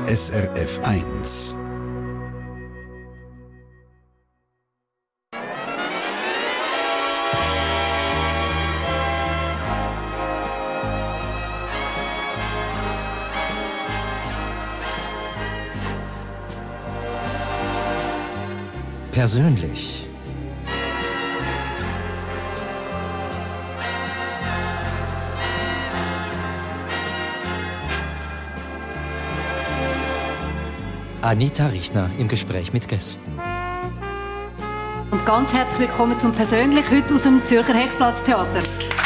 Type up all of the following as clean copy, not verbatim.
SRF 1. Persönlich. Anita Richtner im Gespräch mit Gästen. Und ganz herzlich willkommen zum Persönlich, heute aus dem Zürcher Hechtplatztheater.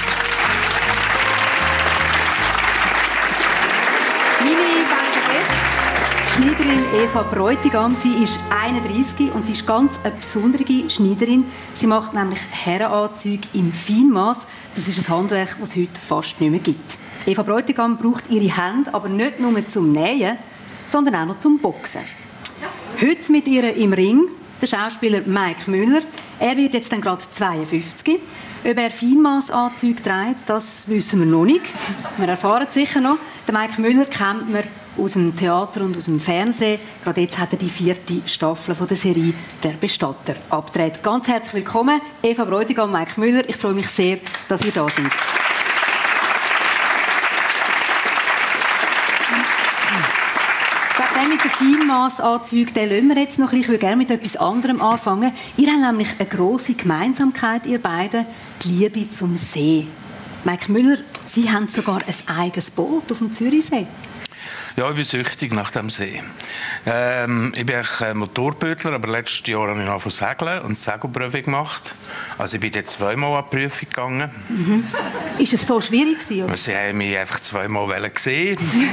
Meine beiden Gäste, Schneiderin Eva Bräutigam, sie ist 31 und sie ist ganz eine besondere Schneiderin. Sie macht nämlich Herrenanzüge im Feinmaß. Das ist ein Handwerk, das es heute fast nicht mehr gibt. Eva Bräutigam braucht ihre Hände aber nicht nur zum Nähen, sondern auch noch zum Boxen. Heute mit ihr im Ring der Schauspieler Mike Müller. Er wird jetzt dann gerade 52. Ob er Feinmassanzüge trägt, das wissen wir noch nicht. Wir erfahren es sicher noch. Den Mike Müller kennt man aus dem Theater und aus dem Fernsehen. Gerade jetzt hat er die 4. Staffel von der Serie «Der Bestatter» abgedreht. Ganz herzlich willkommen, Eva Bräutigam, Mike Müller. Ich freue mich sehr, dass ihr da seid. Mit den Feinmassanzügen, den lassen wir jetzt noch ein bisschen. Ich würde gerne mit etwas anderem anfangen. Ihr habt nämlich eine grosse Gemeinsamkeit, ihr beiden, die Liebe zum See. Mike Müller, Sie haben sogar ein eigenes Boot auf dem Zürichsee. Ja, ich bin süchtig nach dem See. Ich bin eigentlich Motorbötler, aber letztes Jahr habe ich noch von Segeln und Segelprüfung gemacht. Also ich bin jetzt 2-mal an die Prüfung gegangen. Mhm. Ist es so schwierig gewesen, oder? Sie haben mich einfach 2-mal gesehen.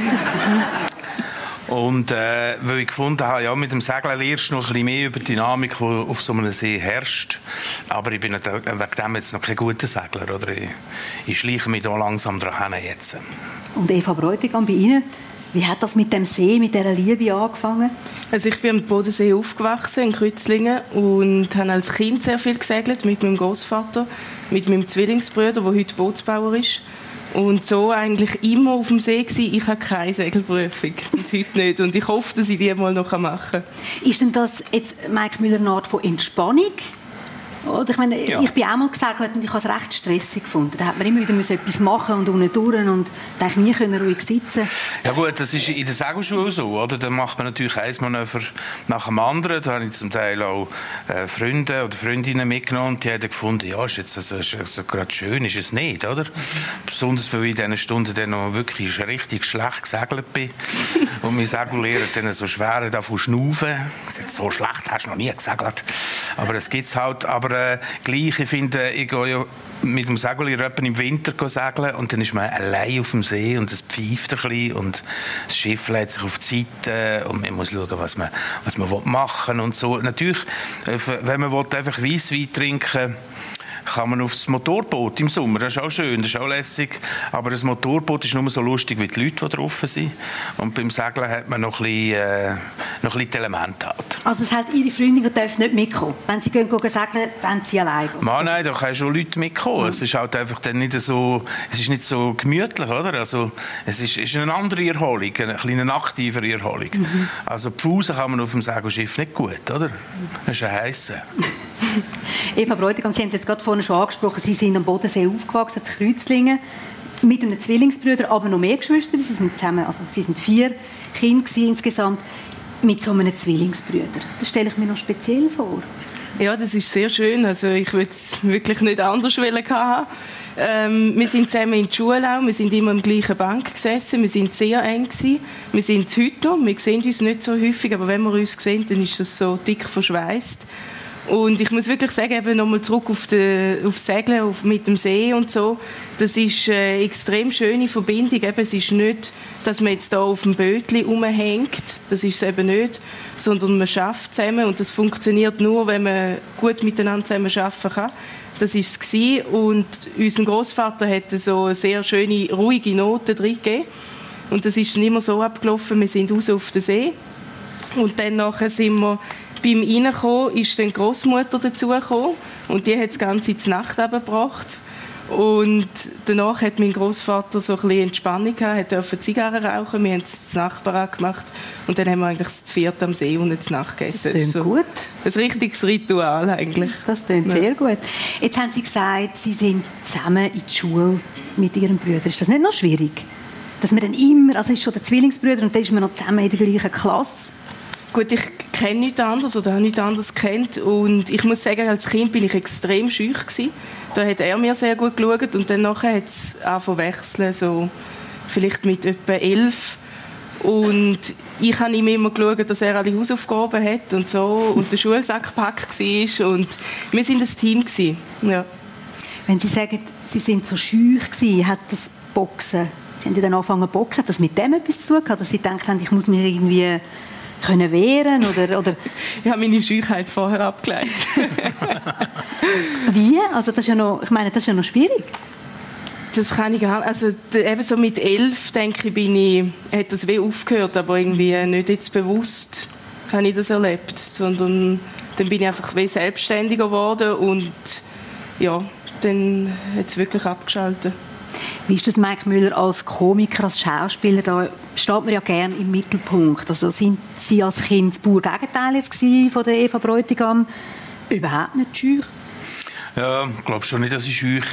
Und weil ich gefunden habe, ja, mit dem Segeln lernst du noch ein bisschen mehr über die Dynamik, die auf so einem See herrscht. Aber ich bin wegen dem jetzt noch kein guter Segler. Oder? Ich schleiche mich da langsam dran jetzt. Und Eva Bräutigam, bei Ihnen, wie hat das mit dem See, mit dieser Liebe angefangen? Also ich bin am Bodensee aufgewachsen, in Kreuzlingen, und habe als Kind sehr viel gesegelt mit meinem Großvater, mit meinem Zwillingsbruder, der heute Bootsbauer ist. Und so eigentlich immer auf dem See gewesen. Ich habe keine Segelprüfung, bis heute nicht. Und ich hoffe, dass ich die mal noch machen kann. Ist denn das jetzt, Mike Müller, eine Art von Entspannung? Oder ich meine, ja. Ich bin auch mal gesegelt und ich habe es recht stressig gefunden. Da hat man immer wieder etwas machen und unten durch und eigentlich nie können ruhig sitzen. Ja gut, das ist in der Segelschule so, oder? Da macht man natürlich ein Manöver nach dem anderen. Da habe ich zum Teil auch Freunde oder Freundinnen mitgenommen und die haben gefunden, ja, ist jetzt also gerade schön, ist es nicht, oder? Besonders, weil ich in diesen Stunden dann noch wirklich richtig schlecht gesegelt bin und mein Segellehrer dann so schwer davon schnaufen. So schlecht hast du noch nie gesegelt. Aber das gibt es halt. Aber gleich, ich finde, ich gehe ja mit dem Segellehrer im Winter segeln und dann ist man allein auf dem See und es pfeift ein bisschen und das Schiff lädt sich auf die Seite und man muss schauen, was man machen will und so. Natürlich, wenn man einfach Weisswein trinken will, kann man aufs Motorboot im Sommer. Das ist auch schön, das ist auch lässig. Aber das Motorboot ist nur so lustig wie die Leute, die drauf sind. Und beim Segeln hat man noch ein bisschen die Elemente. Also das heisst, Ihre Freundinnen dürfen nicht mitkommen? Wenn Sie gehen segeln, wollen Sie allein gehen? Nein, da können schon Leute mitkommen. Mhm. Es ist halt einfach dann nicht so, es ist nicht so gemütlich, oder? Also, es ist eine andere Erholung, eine kleine aktivere Erholung. Mhm. Also Pfusen kann man auf dem Segelschiff nicht gut, oder? Das ist ein Heisse. Eva Bräutigam, Sie haben es jetzt gerade vorhin schon angesprochen, Sie sind am Bodensee aufgewachsen, in Kreuzlingen, mit einem Zwillingsbruder, aber noch mehr Geschwister. Sie sind zusammen, also Sie sind 4 Kinder insgesamt, mit so einem Zwillingsbruder. Das stelle ich mir noch speziell vor. Ja, das ist sehr schön. Also ich würde es wirklich nicht anders haben. Wir sind zusammen in der Schule auch, wir sind immer am gleichen Bank gesessen, wir sind sehr eng gewesen. Wir sind es heute noch, wir sehen uns nicht so häufig, aber wenn wir uns sehen, dann ist das so dick verschweißt. Und ich muss wirklich sagen, eben nochmal zurück auf Segeln mit dem See und so, das ist eine extrem schöne Verbindung. Eben, es ist nicht, dass man jetzt da auf dem Bötli rumhängt, das ist es eben nicht, sondern man schafft zusammen und das funktioniert nur, wenn man gut miteinander zusammen arbeiten kann. Das war es. Und unser Großvater hatte so eine sehr schöne, ruhige Note drin gegeben. Und das ist nicht immer so abgelaufen, wir sind raus auf den See und dann nachher sind wir beim Reinkommen ist dann die Großmutter dazugekommen und die hat das Ganze zur Nacht gebracht. Und danach hat mein Großvater so ein bisschen Entspannung gehabt, durfte Zigarren rauchen, wir haben es zu Nachbarn gemacht und dann haben wir eigentlich das vierte am See und zu Nacht gegessen. Das klingt gut. Ein richtiges Ritual eigentlich. Das klingt sehr gut. Jetzt haben Sie gesagt, Sie sind zusammen in die Schule mit Ihren Brüdern. Ist das nicht noch schwierig? Dass man dann immer, also ist schon der Zwillingsbrüder und dann ist man noch zusammen in der gleichen Klasse? Gut, ich kenne nichts anderes oder habe nichts anderes gekannt und ich muss sagen, als Kind bin ich extrem scheu gewesen. Da hat er mir sehr gut geschaut und dann nachher hat es angefangen wechseln, so vielleicht mit etwa 11. Und ich habe ihm immer geschaut, dass er alle Hausaufgaben hat und so und der Schulsack gepackt war und wir sind ein Team gewesen. Ja. Wenn Sie sagen, Sie sind so scheu gewesen, hat das Boxen, Sie haben dann angefangen zu boxen, hat das mit dem etwas zu tun gehabt, dass Sie gedacht haben, ich muss mich irgendwie können wehren oder? Ich habe meine Scheuheit vorher abgeleitet. Wie? Also das ist ja noch, ich meine, das ist ja noch schwierig. Das kann ich gar nicht. Also eben so mit 11, denke ich, hat das wie aufgehört, aber irgendwie nicht jetzt bewusst habe ich das erlebt, sondern dann bin ich einfach wie selbstständiger geworden und ja, dann hat es wirklich abgeschaltet. Wie ist das, Mike Müller, als Komiker, als Schauspieler? Da steht man ja gerne im Mittelpunkt. Also sind Sie als Kind das pure Gegenteil jetzt von der Eva Bräutigam? Überhaupt nicht scheu? Ja, ich glaube schon nicht, dass ich scheu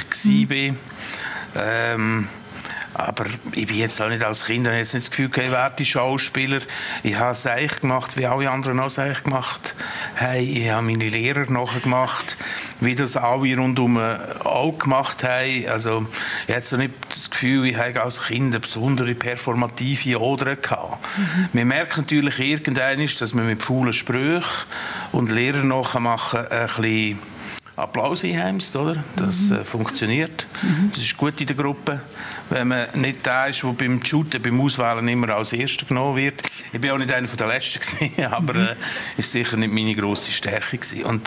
war. Aber ich bin jetzt auch nicht als Kind, ich habe jetzt nicht das Gefühl, ich werde Schauspieler. Ich habe es eigentlich gemacht, wie alle anderen auch es gemacht haben. Ich habe meine Lehrer nachgemacht, wie das alle rundum auch gemacht haben. Also ich habe so nicht das Gefühl, ich habe als Kind eine besondere performative Ader gehabt. Man merkt natürlich irgendwann, dass man mit faulen Sprüchen und Lehrer nachmachen ein bisschen Applaus einheimst, oder? Das funktioniert. Das ist gut in der Gruppe. Wenn man nicht der ist, der beim Shooten, beim Auswählen immer als Erster genommen wird. Ich bin auch nicht einer der Letzten gewesen, aber ist sicher nicht meine grosse Stärke gewesen. Und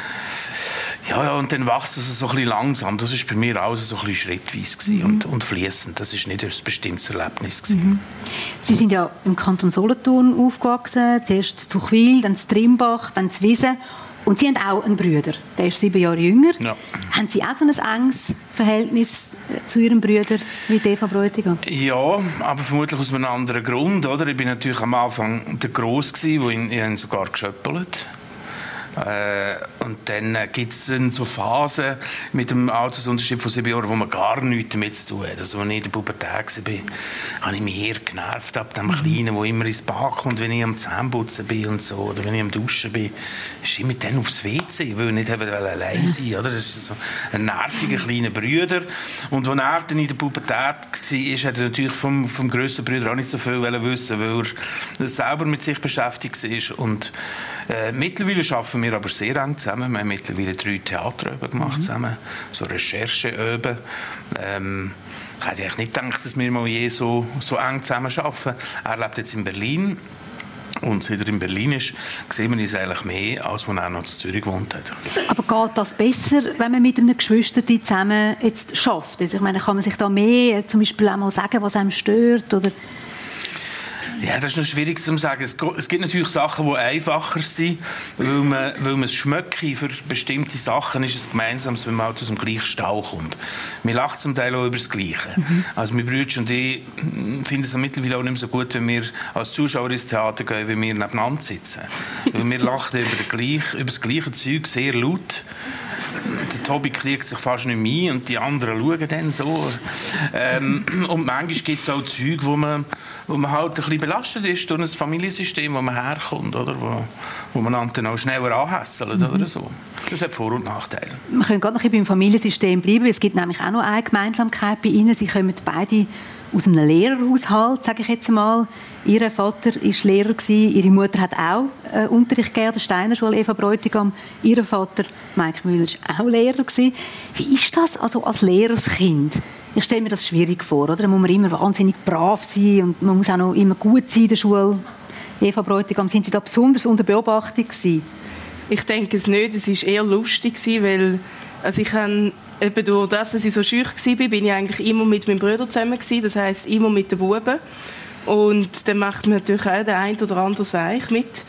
und dann wächst es so ein bisschen langsam. Das war bei mir auch so ein bisschen schrittweise gewesen und fließend. Das war nicht ein bestimmtes Erlebnis gewesen. Sie sind ja im Kanton Solothurn aufgewachsen. Zuerst zu Zuchwil, dann zu Trimbach, dann zu Wiesen. Und Sie haben auch einen Bruder, der ist 7 Jahre jünger. Ja. Haben Sie auch so ein enges Verhältnis zu Ihrem Bruder wie Eva Bräutigam? Ja, aber vermutlich aus einem anderen Grund. Oder? Ich war natürlich am Anfang der Gross, wo ich sogar geschöppelt. Und dann gibt es so Phasen mit dem Altersunterschied von 7 Jahren, wo man gar nichts damit zu tun hat. Also, als ich in der Pubertät war, habe ich mich eher genervt ab dem Kleinen, der immer ins Bad kommt, wenn ich am Zähneputzen bin und so, oder wenn ich am Duschen bin. Ich immer dann aufs WC, ich will nicht allein sein. Oder? Das ist so ein nerviger kleiner Bruder. Und als er dann in der Pubertät war, hat er natürlich vom grössten Bruder auch nicht so viel wissen, weil er selber mit sich beschäftigt war. Und mittlerweile arbeiten wir aber sehr eng zusammen. Wir haben mittlerweile 3 Theateröben gemacht zusammen, so Rechercheöben. Ich hätte eigentlich nicht gedacht, dass wir mal je so eng zusammen arbeiten. Er lebt jetzt in Berlin. Und seit er in Berlin ist, sehen wir uns eigentlich mehr, als als er noch in Zürich gewohnt hat. Aber geht das besser, wenn man mit einem Geschwister zusammen jetzt schafft? Also ich meine, kann man sich da mehr zum Beispiel auch mal sagen, was einem stört? Oder? Ja, das ist noch schwierig zu sagen. Es gibt natürlich Sachen, die einfacher sind, weil man es schmeckt. Für bestimmte Sachen ist es gemeinsam, wenn man aus dem gleichen Stall kommt. Wir lachen zum Teil auch über das Gleiche. Also mein Bruder und ich finden es mittlerweile auch nicht mehr so gut, wenn wir als Zuschauer ins Theater gehen, wenn wir nebeneinander sitzen. Weil wir lachen über das gleiche Zeug sehr laut. Der Tobi kriegt sich fast nicht mehr und die anderen schauen dann so. Und manchmal gibt es auch Zeug, wo man halt ein bisschen belastet ist durch ein Familiensystem, wo man herkommt, oder? Wo man dann auch schneller anhässelt oder so. Das hat Vor- und Nachteile. Wir können gerade noch beim Familiensystem bleiben. Es gibt nämlich auch noch eine Gemeinsamkeit bei Ihnen. Sie kommen beide aus einem Lehrerhaushalt, sage ich jetzt einmal. Ihr Vater war Lehrer, Ihre Mutter hat auch Unterricht gegeben an der Steinerschule, Eva Bräutigam. Ihr Vater, Mike Müller, war auch Lehrer. Wie ist das also als Lehrerskind? Ich stelle mir das schwierig vor, oder? Da muss man immer wahnsinnig brav sein und man muss auch noch immer gut sein in der Schule. Eva Bräutigam, sind Sie da besonders unter Beobachtung gewesen? Ich denke es nicht. Es war eher lustig, weil ich habe eben durch das, dass ich so schüch war, bin ich eigentlich immer mit meinem Bruder zusammen gewesen. Das heisst, immer mit den Buben. Und dann macht man natürlich auch den einen oder anderen Seich mit.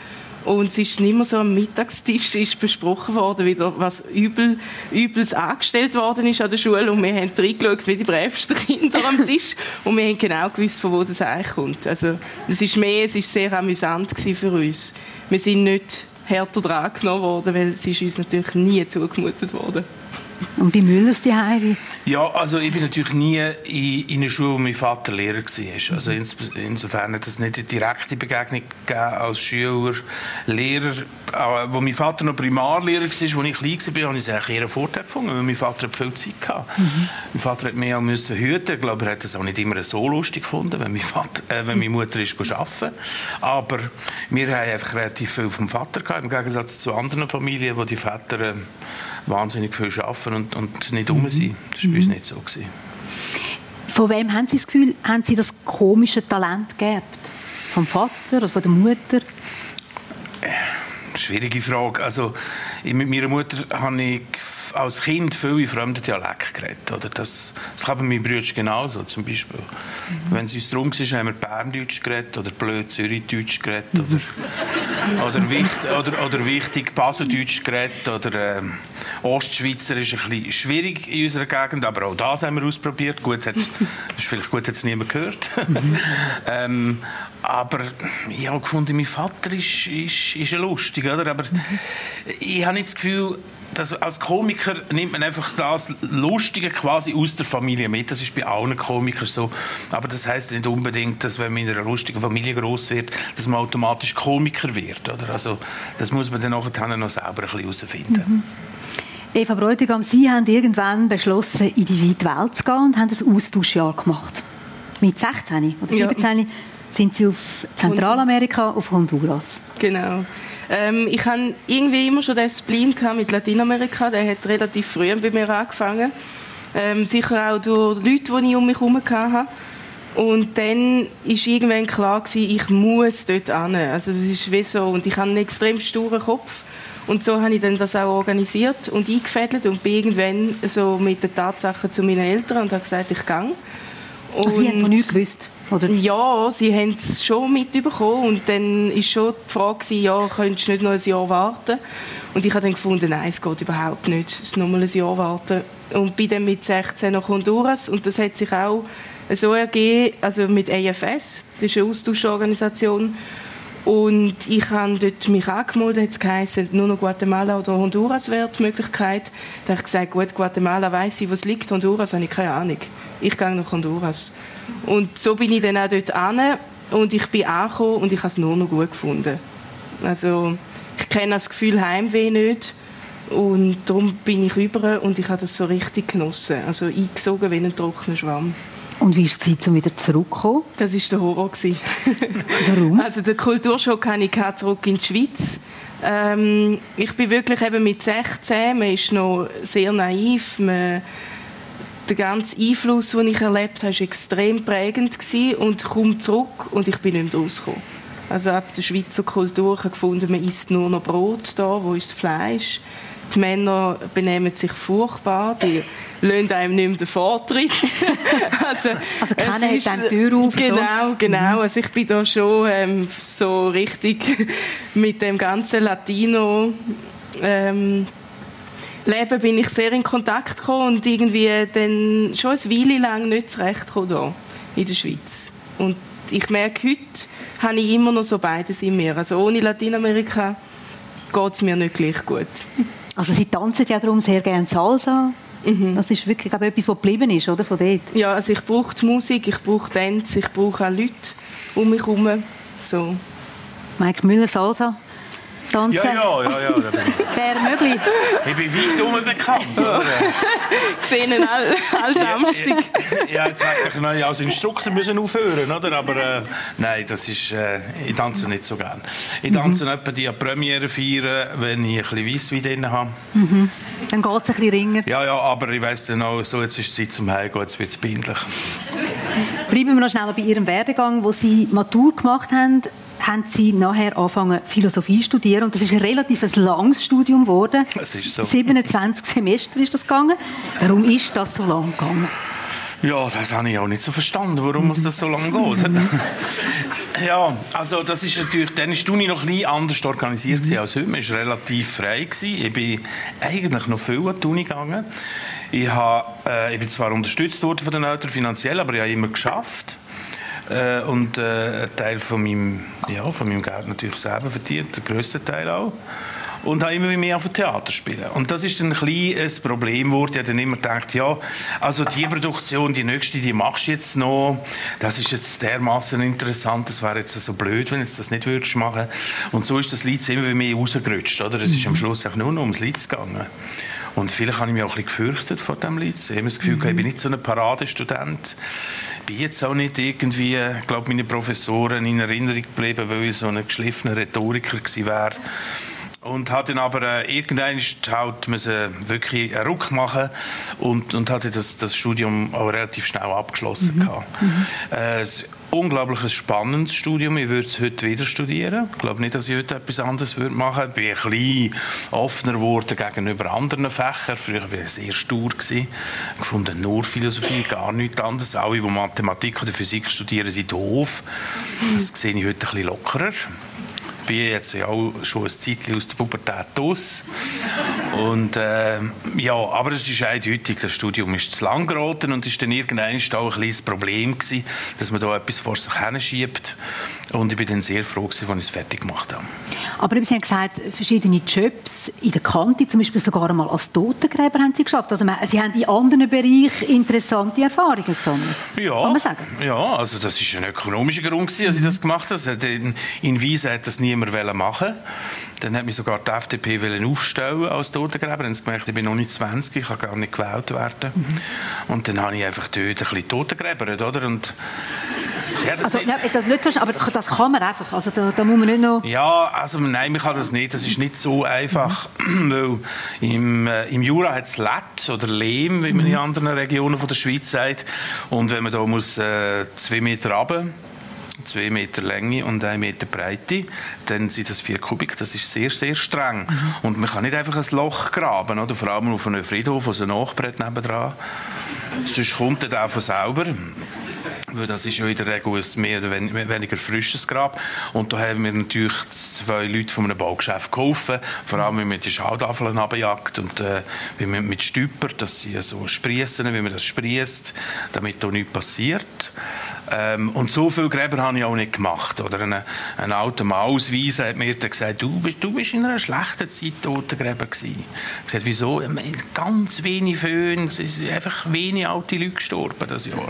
Und es ist nicht mehr so, am Mittagstisch ist besprochen worden, wieder, was Übles angestellt worden ist an der Schule. Und wir haben reingeschaut wie die brävsten Kinder am Tisch. Und wir haben genau gewusst, von wo das eigentlich kommt. Also, es ist sehr amüsant für uns. Wir sind nicht härter dran genommen worden, weil es ist uns natürlich nie zugemutet worden. Und bei Müllers die Heidi? Ja, also ich bin natürlich nie in einer Schule, wo mein Vater Lehrer war. Also insofern hat es nicht eine direkte Begegnung gegeben als Schüler, Lehrer. Wo mein Vater noch Primarlehrer war, als ich klein war, habe ich es eigentlich eher einen Vorteil gefunden, weil mein Vater hat viel Zeit hatte. Mein Vater hat mich auch hüten. Ich glaube, er hat es auch nicht immer so lustig gefunden, wenn meine Mutter ist arbeiten. Aber wir haben einfach relativ viel vom Vater gehabt, im Gegensatz zu anderen Familien, wo die Väter wahnsinnig viel arbeiten und nicht rum sind. Das war bei uns nicht so. Von wem haben Sie das Gefühl, haben Sie das komische Talent geerbt? Vom Vater oder von der Mutter? Schwierige Frage. Also, mit meiner Mutter habe ich als Kind viel in fremden Dialekten geredet. Oder das kann bei meinen Brüdern genauso. Zum Beispiel. Wenn es uns darum ging, haben wir Berndeutsch geredet oder blöd Zürichdeutsch geredet. Oder wichtig Baseldeutsch geredet. Oder Ostschweizer ist ein bisschen schwierig in unserer Gegend, aber auch das haben wir ausprobiert. Gut, ist vielleicht gut, hat es niemand gehört. Aber ich habe gefunden, mein Vater ist lustig. Oder? Aber ich habe nicht das Gefühl, dass als Komiker nimmt man einfach das Lustige quasi aus der Familie mit. Das ist bei allen Komikern so. Aber das heisst nicht unbedingt, dass wenn man in einer lustigen Familie gross wird, dass man automatisch Komiker wird. Oder? Also, das muss man dann nachher noch selber ein bisschen herausfinden. Eva Bräutigam, Sie haben irgendwann beschlossen, in die weite Welt zu gehen und haben ein Austauschjahr gemacht. Mit 16 oder 17 sind Sie auf Zentralamerika, auf Honduras. Genau. Ich hatte irgendwie immer schon den Spleen mit Lateinamerika. Der hat relativ früh bei mir angefangen. Sicher auch durch Leute, die ich um mich herum hatte. Und dann war irgendwann klar, ich muss dort hin. Also das ist wie so. Und ich habe einen extrem sturen Kopf. Und so habe ich dann das auch organisiert und eingefädelt und bin irgendwann so mit den Tatsachen zu meinen Eltern und habe gesagt, ich gehe. Also Sie haben von nichts gewusst? Oder? Ja, sie haben es schon mitbekommen und dann war schon die Frage, ja, könntest du nicht noch ein Jahr warten? Und ich habe dann gefunden, nein, es geht überhaupt nicht, es nur ein Jahr warten. Und bin dann mit 16 nach Honduras und das hat sich auch so ergeben, also mit AFS, das ist eine Austauschorganisation. Und ich habe dort mich angemeldet, es geheißen, nur noch Guatemala oder Honduras wäre die Möglichkeit. Da habe ich gesagt, gut, Guatemala weiss ich, wo es liegt, Honduras habe ich keine Ahnung. Ich gehe nach Honduras. Und so bin ich dann auch dort hin und ich bin angekommen und ich habe es nur noch gut gefunden. Also ich kenne das Gefühl Heimweh nicht und darum bin ich rüber und ich habe das so richtig genossen. Also eingesogen wie ein trockener Schwamm. Und wie war es Zeit, um wieder zurückzukommen? Das war der Horror. Warum? Also den Kulturschock hatte ich zurück in die Schweiz. Ich bin wirklich eben mit 16, man ist noch sehr naiv. Der ganze Einfluss, den ich erlebt habe, war extrem prägend und komme zurück und ich bin nicht mehr rausgekommen. Also ab der Schweizer Kultur habe ich gefunden, man isst nur noch Brot da, wo ist das Fleisch. Die Männer benehmen sich furchtbar, die lassen einem nicht mehr den Vortritt. also keiner hat dann die Tür auf. Genau. Also ich bin da schon so richtig mit dem ganzen Latino Leben bin ich sehr in Kontakt gekommen und irgendwie dann schon eine Weile lang nicht zurechtgekommen hier in der Schweiz. Und ich merke, heute habe ich immer noch so beides in mir. Also ohne Lateinamerika geht es mir nicht gleich gut. Also Sie tanzen ja darum sehr gerne Salsa. Das ist wirklich etwas, was geblieben ist, oder, von dort? Ja, also ich brauche die Musik, ich brauche Tanz, ich brauche auch Leute um mich herum. So. Mike Müller, Salsa? Tanzen? Ja. Wäre möglich. Ich bin weit herum bekannt. Gesehen all Samstag. Ja, jetzt hätte ich als Instruktor müssen aufhören, oder? Aber nein, das ist, ich tanze nicht so gerne. Ich tanze etwa die Premiere feiern, wenn ich ein bisschen Weisswein drin habe. Dann geht es ein bisschen ringer. Ja, aber ich weiss dann auch, so, jetzt ist die Zeit zum Heimgehen, jetzt wird es peinlich. Bleiben wir noch schnell bei Ihrem Werdegang. Wo Sie Matur gemacht haben, haben Sie nachher angefangen Philosophie zu studieren. Und das ist ein relativ langes Studium geworden. Das ist so. 27 Semester ist das gegangen. Warum ist das so lang gegangen? Ja, das habe ich auch nicht so verstanden, warum muss das so lange geht. Ja, also das ist natürlich, dann war die Uni noch ein bisschen anders organisiert als heute. Man war relativ frei. Ich bin eigentlich noch viel an die Uni gegangen. Ich bin zwar unterstützt worden von den Eltern finanziell, aber ich habe immer geschafft. Und einen Teil von meinem Geld natürlich selber verdient, den grössten Teil auch. Und habe immer mehr auf Theater spielen. Und das ist dann ein kleines Problem geworden. Ich habe dann immer gedacht, ja, also die Produktion, die nächste, die machst du jetzt noch. Das ist jetzt dermaßen interessant. Das wäre jetzt so blöd, wenn du das nicht würdest machen. Und so ist das Lied immer mehr rausgerutscht, oder? Es ist am Schluss auch nur noch ums Lied gegangen. Und vielleicht habe ich mich auch ein bisschen gefürchtet vor diesem Lied. Ich habe das Gefühl, ich bin nicht so ein Paradestudent. Ich bin jetzt auch nicht irgendwie, ich glaube, meine Professoren in Erinnerung geblieben, weil ich so ein geschliffener Rhetoriker gewesen wäre. Und hat dann aber irgendwann halt wirklich einen Ruck machen und hatte das Studium auch relativ schnell abgeschlossen. Ein unglaubliches spannendes Studium. Ich würde es heute wieder studieren. Ich glaube nicht, dass ich heute etwas anderes machen würde. Ich bin ein bisschen offener geworden gegenüber anderen Fächern. Früher war ich sehr stur. Ich fand nur Philosophie, gar nichts anderes. Alle, die Mathematik oder Physik studieren, sind doof. Das sehe ich heute ein bisschen lockerer. Ich bin jetzt ja auch schon ein Zeitchen aus der Pubertät raus. Und ja, aber es ist eindeutig, das Studium ist zu lang geraten und es war dann irgendwann auch ein kleines Problem gewesen, dass man da etwas vor sich hinschiebt. Und ich bin dann sehr froh gewesen, als ich es fertig gemacht habe. Aber Sie haben gesagt, verschiedene Jobs in der Kante, zum Beispiel sogar einmal als Totengräber haben Sie geschafft. Also Sie haben in anderen Bereichen interessante Erfahrungen gesammelt. Ja, kann man sagen. Ja, also das war ein ökonomischer Grund gewesen, als ich das gemacht habe. In Wiesen hat das niemand machen. Dann hat mich sogar die FDP aufstellen als Totengräber. Dann haben sie gemerkt, ich bin noch nicht 20, ich kann gar nicht gewählt werden. Und dann habe ich einfach dort ein bisschen totengräbert, oder? Und ja, das aber das kann man einfach, also da muss man nicht noch... Ja, also nein, man kann das nicht, das ist nicht so einfach, weil im Jura hat es Lett oder Lehm, wie man in anderen Regionen von der Schweiz sagt, und wenn man da muss 2 Meter runter, 2 Meter Länge und 1 Meter Breite, dann sind das 4 Kubik. Das ist sehr, sehr streng. Und man kann nicht einfach ein Loch graben, oder? Vor allem auf einem Friedhof, also ein Nachbrett nebendran. Sonst kommt das auch von selber. Weil das ist ja in der Regel ein mehr oder weniger frisches Grab. Und da haben wir natürlich 2 Leute von einem Baugeschäft geholfen. Vor allem, wie man die Schautafeln abjagt und wie man mit Stüpper, dass sie so sprießen, wie man das spriesst, damit da nichts passiert. Und so viele Gräber habe ich auch nicht gemacht. Oder ein alter Mann ausweisen hat mir gesagt, du bist in einer schlechten Zeit Totengräber gewesen. Ich gesagt, wieso? Ganz wenig Föhn, es sind einfach wenig alte Leute gestorben das Jahr.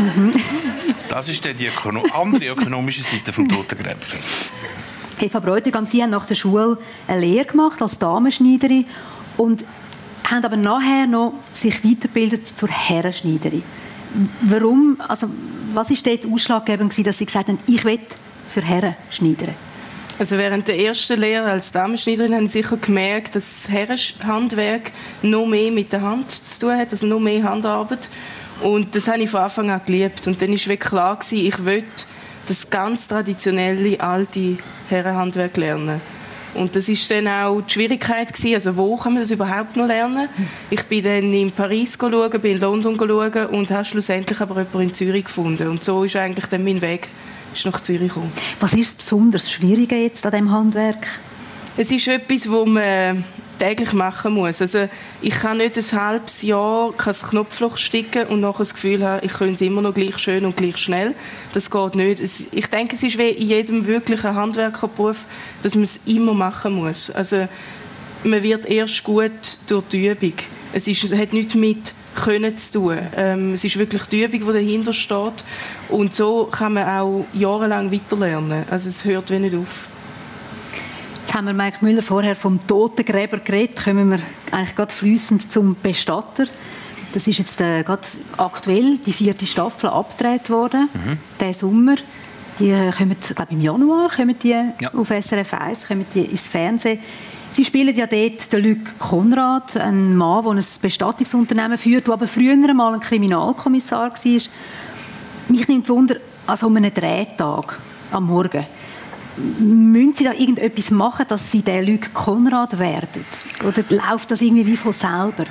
Das ist dann die andere ökonomische Seite vom Totengräber. Eva Bräutigam, Sie haben nach der Schule eine Lehre gemacht als Damenschneiderin und haben aber nachher noch sich weitergebildet zur Herrenschneiderin. Warum? Also, was war dort ausschlaggebend gewesen, dass Sie gesagt haben, ich will für Herren schneidern? Also während der ersten Lehre als Damenschneiderin haben Sie sicher gemerkt, dass das Herrenhandwerk noch mehr mit der Hand zu tun hat, also noch mehr Handarbeit. Und das habe ich von Anfang an geliebt. Und dann war wirklich klar, ich will das ganz traditionelle, alte Herrenhandwerk lernen. Und das war dann auch die Schwierigkeit gewesen, also wo kann man das überhaupt noch lernen? Ich bin dann in Paris schauen, bin in London schauen und habe schlussendlich aber jemanden in Zürich gefunden. Und so ist eigentlich dann mein Weg nach Zürich gekommen. Was ist besonders Schwierige jetzt an diesem Handwerk? Es ist etwas, das man täglich machen muss. Also ich kann nicht ein halbes Jahr kein Knopfloch sticken und nachher das Gefühl haben, ich könnte es immer noch gleich schön und gleich schnell. Das geht nicht. Ich denke, es ist wie in jedem wirklichen Handwerkerberuf, dass man es immer machen muss. Also man wird erst gut durch die Übung. Es hat nichts mit Können zu tun. Es ist wirklich die Übung, die dahinter steht. Und so kann man auch jahrelang weiterlernen. Also es hört wie nicht auf. Jetzt haben wir Mike Müller vorher vom Totengräber geredet. Kommen wir eigentlich gerade fliessend zum Bestatter. Das ist jetzt gerade aktuell die 4. Staffel abgedreht worden. Diesen Sommer. Die kommen, glaube im Januar kommen die auf SRF 1, kommen die ins Fernsehen. Sie spielen ja dort den Luc Konrad, einen Mann, der ein Bestattungsunternehmen führt, der aber früher einmal ein Kriminalkommissar war. Mich nimmt Wunder, also um einen Drehtag am Morgen. Müssen Sie da irgendetwas machen, dass Sie der Luc Konrad werden? Oder läuft das irgendwie wie von selber?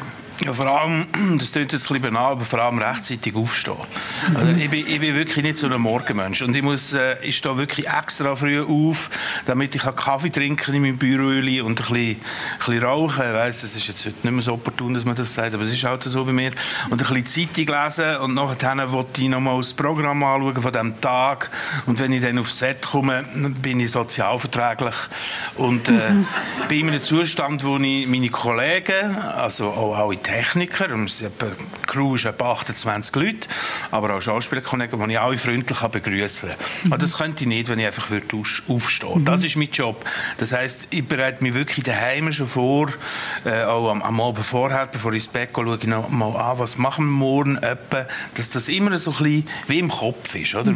Ja, vor allem, das klingt jetzt ein bisschen banal, aber vor allem rechtzeitig aufstehen. Also ich bin wirklich nicht so ein Morgenmensch. Und ich stehe wirklich extra früh auf, damit ich Kaffee trinken in meinem Büro und ein bisschen rauchen. Ich weiss, es ist jetzt heute nicht mehr so opportun, dass man das sagt, aber es ist halt so bei mir. Und ein bisschen Zeitung lesen und nachher wollte ich nochmal das Programm anschauen von diesem Tag. Und wenn ich dann aufs Set komme, bin ich sozialverträglich. Und bin in einem Zustand, wo ich meine Kollegen, also auch alle Techniker, die Crew ist etwa 28 Leute, aber auch Schauspielerkollegen, die ich alle freundlich begrüßen kann. Das könnte ich nicht, wenn ich einfach aufstehen. Das ist mein Job. Das heisst, ich bereite mich wirklich daheim schon vor, auch am Abend vorher, bevor ich ins Bett gehe, schaue ich noch mal an, was machen wir morgen etwa, dass das immer so ein bisschen wie im Kopf ist, oder?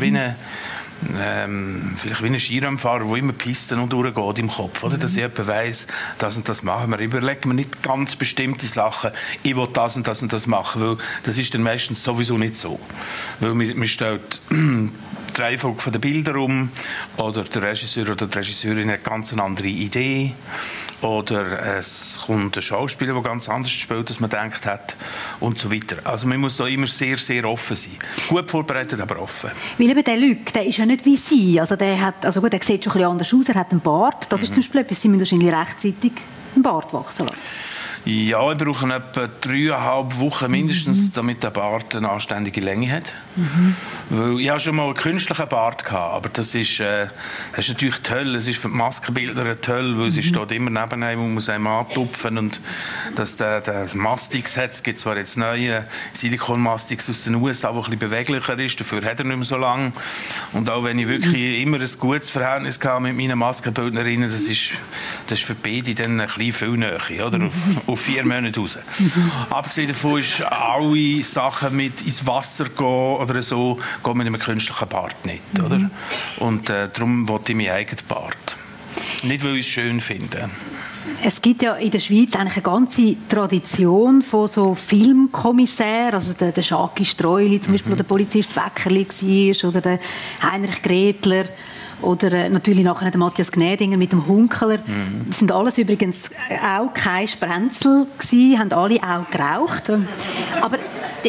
Vielleicht wie ein Skirennfahrer, der immer Pisten und durchgeht im Kopf, oder? Dass ich etwa weiss, das und das machen wir. Ich überlege mir nicht ganz bestimmte Sachen, ich will das und das machen, weil das ist dann meistens sowieso nicht so. Weil man stellt die Reihenfolge von den Bildern um, oder der Regisseur oder die Regisseurin hat ganz eine andere Idee, oder es kommt ein Schauspieler, der ganz anders spielt, als man gedacht hat, und so weiter. Also man muss da immer sehr, sehr offen sein. Gut vorbereitet, aber offen. Weil eben der Luc, der ist ja nicht wie Sie. Also der sieht schon ein bisschen anders aus, er hat einen Bart. Das ist zum Beispiel etwas, Sie müssen wahrscheinlich rechtzeitig einen Bart wachsen lassen. Ja, ich brauche etwa 3,5 Wochen mindestens, damit der Bart eine anständige Länge hat. Weil ich hatte schon mal einen künstlichen Bart gehabt, aber das ist natürlich toll. Es ist für die Maskenbildner toll, weil sie steht immer neben einem und muss einem antupfen. Und dass der Mastix hat, es gibt zwar jetzt neue Silikonmastix aus den USA, der ein bisschen beweglicher ist, dafür hat er nicht mehr so lange. Und auch wenn ich wirklich immer ein gutes Verhältnis hatte mit meinen Maskenbildnerinnen, das ist für beide dann ein bisschen viel näher, oder? Auf 4 Monate raus. Abgesehen davon ist alle Sachen mit ins Wasser gehen oder so, geht mit einem künstlichen Bart nicht, oder? Und darum wollte ich meinen eigenen Bart. Nicht, weil ich es schön finde. Es gibt ja in der Schweiz eigentlich eine ganze Tradition von so Filmkommissären, also der Schaki Streuli zum Beispiel, oder der Polizist Weckerli war, oder der Heinrich Gretler, oder natürlich nachher der Matthias Gnädinger mit dem Hunkler. Das sind alles übrigens auch keine Sprenzel gewesen, haben alle auch geraucht. Aber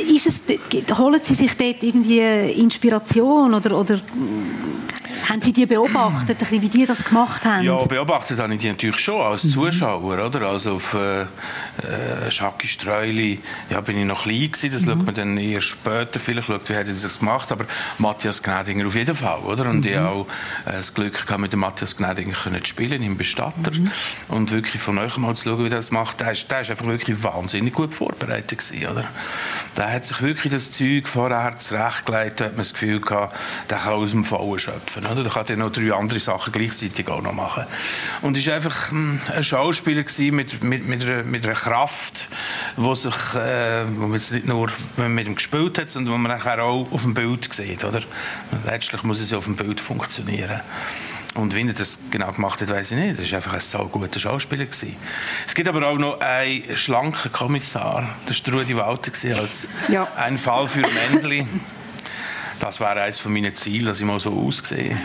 holen Sie sich dort irgendwie Inspiration oder haben Sie die beobachtet, wie die das gemacht haben? Ja, beobachtet habe ich die natürlich schon als Zuschauer, oder? Also auf Schaki Streuli bin ich noch klein gewesen, das schaut man dann eher später, vielleicht schaut, wie hat er das gemacht, aber Matthias Gnädinger auf jeden Fall, oder? Und ich auch das Glück gehabt, mit dem Matthias Gnädinger zu spielen, im Bestatter, und wirklich von euch mal zu schauen, wie das macht. Der ist einfach wirklich wahnsinnig gut vorbereitet gewesen, oder? Der hat sich wirklich das Zeug vorher zurechtgelegt, da hat man das Gefühl gehabt, der kann aus dem Vollen schöpfen, oder? Da kann er noch 3 andere Sachen gleichzeitig auch noch machen. Und er war einfach ein Schauspieler mit einer Kraft, wo man jetzt nicht nur mit ihm gespielt hat, sondern wo man nachher auch auf dem Bild sieht, oder? Letztlich muss es ja auf dem Bild funktionieren. Und wie er das genau gemacht hat, weiss ich nicht. Das war einfach ein so guter Schauspieler gewesen. Es gibt aber auch noch einen schlanken Kommissar. Das war Rudi Walter als ein Fall für Männli. Das war eines meiner Ziele, dass ich mal so aussehe.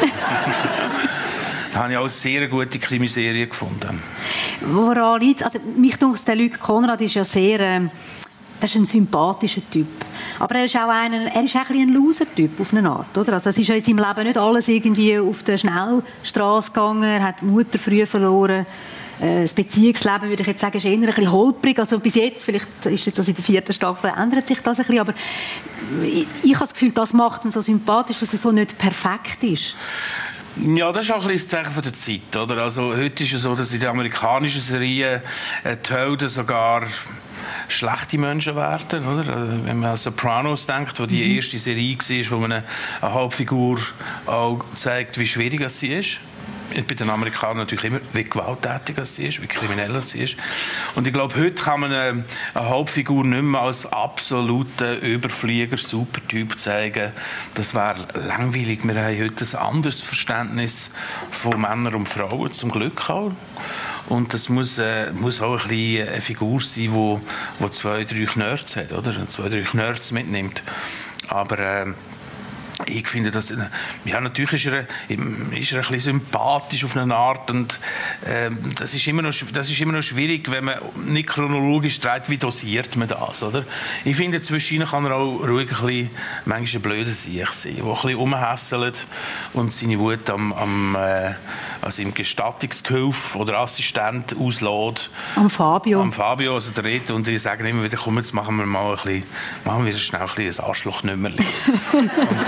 Da habe ich auch eine sehr gute Krimiserie gefunden. Woran liegt? Also mich denkt, der Luc Conrad ist ja sehr... Das ist ein sympathischer Typ. Aber er ist auch ein Loser-Typ auf eine Art. Oder? Also es ist ja in seinem Leben nicht alles irgendwie auf der Schnellstrasse gegangen. Er hat die Mutter früh verloren. Das Beziehungsleben, würde ich jetzt sagen, ist eher ein bisschen holprig. Also bis jetzt, vielleicht ist jetzt das in der 4. Staffel, ändert sich das ein bisschen. Aber ich habe das Gefühl, das macht ihn so sympathisch, dass er so nicht perfekt ist. Ja, das ist auch ein bisschen das Zeichen der Zeit. Oder? Also, heute ist es so, dass in den amerikanischen Serien die Helden sogar schlechte Menschen werden, oder? Wenn man an Sopranos denkt, wo die erste Serie war, wo man eine Hauptfigur auch zeigt, wie schwierig sie ist. Bei den Amerikanern natürlich immer, wie gewalttätig sie ist, wie kriminell sie ist. Und ich glaube, heute kann man eine Hauptfigur nicht mehr als absoluten Überflieger, Supertyp zeigen. Das wäre langweilig. Wir haben heute ein anderes Verständnis von Männern und Frauen, zum Glück auch. Und das muss auch ein bisschen eine Figur sein, die 2, 3 Nerds hat, oder? 2, 3 Nerds mitnimmt. Aber Ich finde, dass, ja, natürlich ist er ein bisschen sympathisch auf eine Art und das ist immer noch schwierig, wenn man nicht chronologisch dreht, wie dosiert man das, oder? Ich finde, zwischen kann er auch ruhig ein bisschen, manchmal ein blöder Sieg sein, der ein bisschen rumhässelt und seine Wut also im Gestattungsgehilfe oder Assistent auslässt. Am Fabio, also der Reto, und die sagen immer wieder, komm, jetzt machen wir wieder schnell ein Arschlochnümmerchen. Und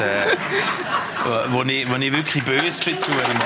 wo ich wirklich böse bin zu ihm,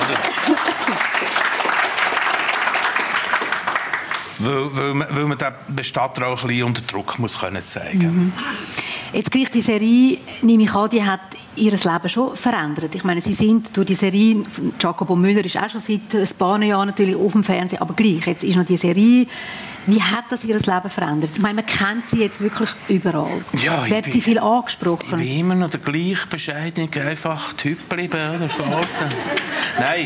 oder? Weil man den Bestatter auch ein bisschen unter Druck muss können zeigen. Mhm. Jetzt gleich die Serie, nehme ich an, die hat ihr Leben schon verändert. Ich meine, sie sind durch die Serie, Jacobo Müller ist auch schon seit ein paar Jahren natürlich auf dem Fernsehen, aber gleich, jetzt ist noch die Serie. Wie hat das ihr Leben verändert? Ich meine, man kennt sie jetzt wirklich überall. Ja, wird sie viel angesprochen? Ich bin immer noch der gleich bescheidene, einfach Typ geblieben, oder? Nein,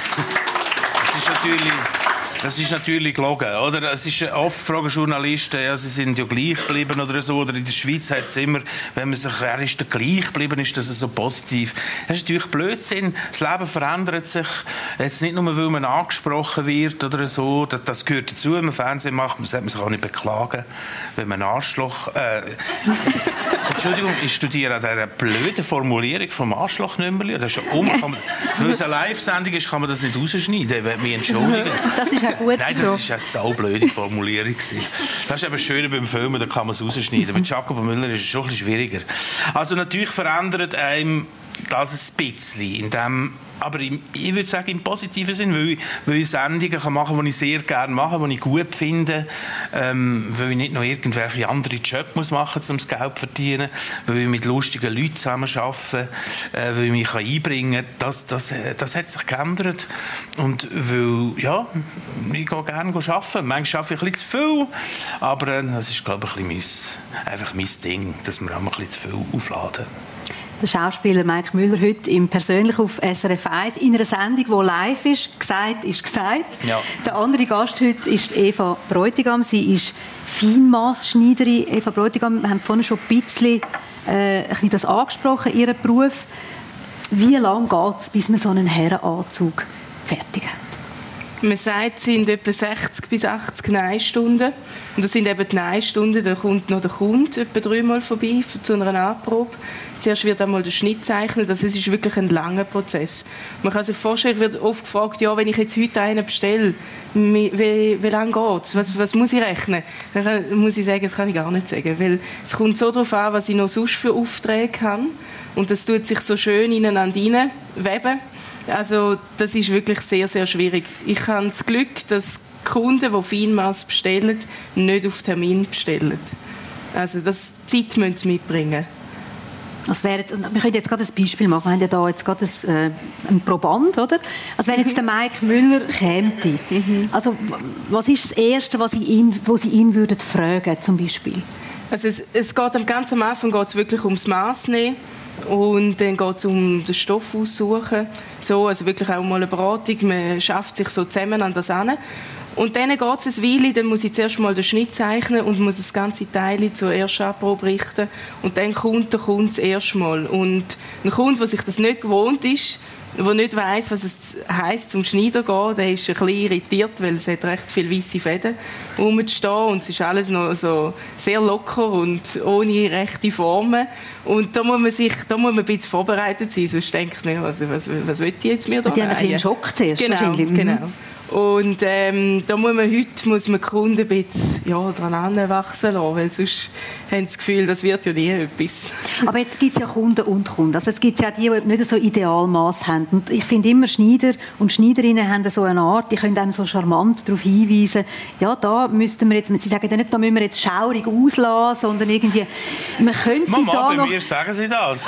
das ist natürlich gelogen, oder? Es ist oft fragen Journalisten, ja, sie sind ja gleich geblieben oder so. Oder in der Schweiz heißt es immer, wenn man sich, er ist gleich geblieben, ist das so positiv. Das ist natürlich Blödsinn. Das Leben verändert sich. Jetzt nicht nur, weil man angesprochen wird oder so. Das gehört dazu, wenn man Fernsehen macht. Man sollte sich auch nicht beklagen, wenn man Arschloch... Entschuldigung, ich studiere an dieser blöden Formulierung vom Arschlochnümmerli. Das ist ja weil es eine Live-Sendung ist, kann man das nicht rausschneiden. Ich will mich entschuldigen. Das ist ja gut. Nein, das ist eine saublöde Formulierung. Das ist eben schöner beim Filmen, da kann man es rausschneiden. Mit Jacobo Müller ist es schon ein bisschen schwieriger. Also natürlich verändert einem das ein bisschen, indem, aber ich würde sagen im positiven Sinn, weil ich Sendungen kann machen kann, die ich sehr gerne mache, die ich gut finde, weil ich nicht noch irgendwelche anderen Jobs muss machen muss, um das Geld zu verdienen, weil ich mit lustigen Leuten zusammen arbeite, weil ich mich einbringen kann. Das hat sich geändert. Und weil, ja, ich gehe gerne arbeiten. Manchmal arbeite ich ein bisschen zu viel, aber das ist, glaube ich, einfach mein Ding, dass wir auch ein bisschen zu viel aufladen. Der Schauspieler Mike Müller heute persönlich auf SRF 1 in einer Sendung, die live ist. Gesagt ist gesagt. Ja. Der andere Gast heute ist Eva Bräutigam. Sie ist Feinmaßschneiderin. Eva Bräutigam, wir haben vorhin schon ein bisschen das angesprochen, ihren Beruf. Wie lange geht es, bis man so einen Herrenanzug fertig hat? Man sagt, es sind etwa 60 bis 80 Nähstunden. Und das sind eben die Nähstunden, da kommt noch der Kunde etwa 3-mal vorbei zu einer Anprobe. Zuerst wird einmal der Schnitt gezeichnet, das ist wirklich ein langer Prozess. Man kann sich vorstellen, ich werde oft gefragt, ja, wenn ich jetzt heute einen bestelle, wie lange geht es? Was muss ich rechnen? Dann muss ich sagen, das kann ich gar nicht sagen, weil es kommt so darauf an, was ich noch sonst für Aufträge habe. Und das tut sich so schön ineinander weben. Also das ist wirklich sehr, sehr schwierig. Ich habe das Glück, dass Kunden, die Feinmaß bestellen, nicht auf Termin bestellen. Also das Zeit müssen sie mitbringen. Also wir können jetzt gerade ein Beispiel machen. Wir haben ja da jetzt gerade einen Proband, oder? Also wenn jetzt der Mike Müller käme, also was ist das Erste, wo Sie ihn würden fragen, zum Beispiel? Also es geht ganz am Anfang geht's wirklich ums Maß nehmen. Und dann geht es um den Stoff aussuchen. So, also wirklich auch mal eine Beratung. Man schafft sich so zusammen an das an. Und dann geht es eine Weile, dann muss ich zuerst mal den Schnitt zeichnen und muss das ganze Teil zur ersten Anprobe richten. Und dann kommt der Kunde das erste Mal. Und ein Kunde, der sich das nicht gewohnt ist, der nicht weiss, was es heisst, zum Schneider gehen, der ist ein bisschen irritiert, weil es hat recht viele weisse Fäden rumstehen und es ist alles noch so sehr locker und ohne rechte Formen. Und da muss man ein bisschen vorbereitet sein, sonst denkt man, also, was will ich jetzt mir da Die haben einen Schock zuerst wahrscheinlich. Genau. Und da muss man die Kunden ein bisschen dran wachsen lassen, weil sonst haben sie das Gefühl, das wird ja nie etwas. Aber jetzt gibt es ja Kunden und Kunden. Also es gibt ja die nicht so Idealmaß haben. Und ich finde immer, Schneider und Schneiderinnen haben so eine Art, die können einem so charmant darauf hinweisen, ja, da müssten wir jetzt, sie sagen ja nicht, da müssen wir jetzt schaurig auslassen, sondern irgendwie, man könnte Mama, da bei noch... mir sagen sie das.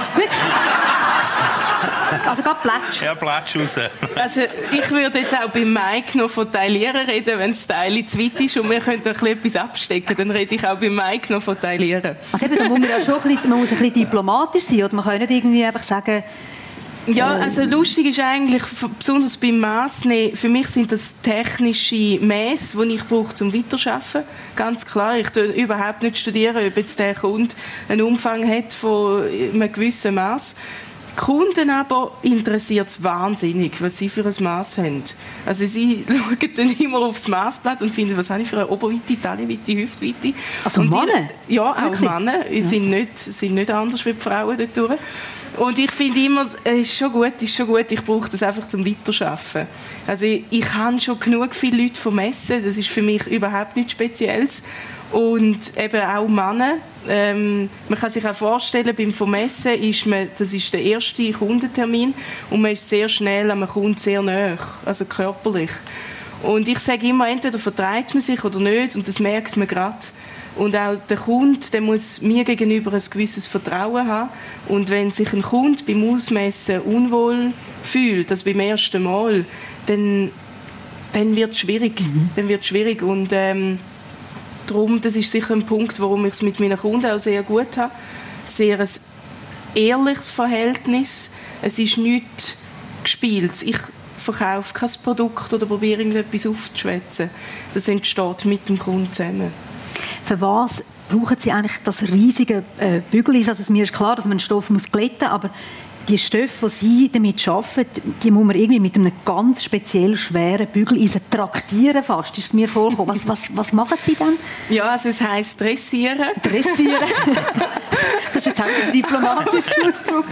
Also gerade Plätsch. Ja, Plätsch raus. Also ich würde jetzt auch bei Mike noch von Taillieren reden, wenn das Teil zu weit ist und wir können da etwas abstecken, dann rede ich auch bei Mike noch von Taillieren. Also eben, da muss man ja schon man muss ein bisschen diplomatisch sein, oder man kann nicht irgendwie einfach sagen... Ja, also lustig ist eigentlich, besonders beim Massnehmen, für mich sind das technische Mässe, die ich brauche, um weiterzuarbeiten. Ganz klar, ich studiere überhaupt nicht, ob jetzt der Kunde einen Umfang hat von einem gewissen Maß. Kunden aber interessiert es wahnsinnig, was sie für ein Maß haben. Also sie schauen dann immer aufs Maßblatt und finden, was habe ich für eine Oberweite, Taillenweite, Hüftweite. Also Männer? Ja, auch Männer. Sind nicht anders wie die Frauen dort durch. Und ich finde immer, ist schon gut, ich brauche das einfach zum Weiterarbeiten. Also ich habe schon genug viele Leute vermessen, das ist für mich überhaupt nichts Spezielles. Und eben auch Männer. Man kann sich auch vorstellen, beim Vermessen das ist der erste Kundentermin und man ist sehr schnell am Kunden sehr nahe, also körperlich. Und ich sage immer, entweder vertreibt man sich oder nicht und das merkt man gerade. Und auch der Kunde, der muss mir gegenüber ein gewisses Vertrauen haben. Und wenn sich ein Kunde beim Ausmessen unwohl fühlt, also beim ersten Mal, dann wird es schwierig. Dann wird es schwierig. Und darum, das ist sicher ein Punkt, warum ich es mit meinen Kunden auch sehr gut habe. Sehr ein ehrliches Verhältnis. Es ist nichts gespielt. Ich verkaufe kein Produkt oder probiere irgendetwas aufzuschwätzen. Das entsteht mit dem Kunden zusammen. Für was brauchen Sie eigentlich das riesige Bügeleisen? Also mir ist klar, dass man einen Stoff glätten muss, aber die Stoffe, die Sie damit arbeiten, die muss man irgendwie mit einem ganz speziell schweren Bügeleisen traktieren fast, ist es mir vorgekommen. Was machen Sie dann? Ja, also es heisst dressieren. Dressieren? Das ist jetzt auch ein diplomatischer Ausdruck.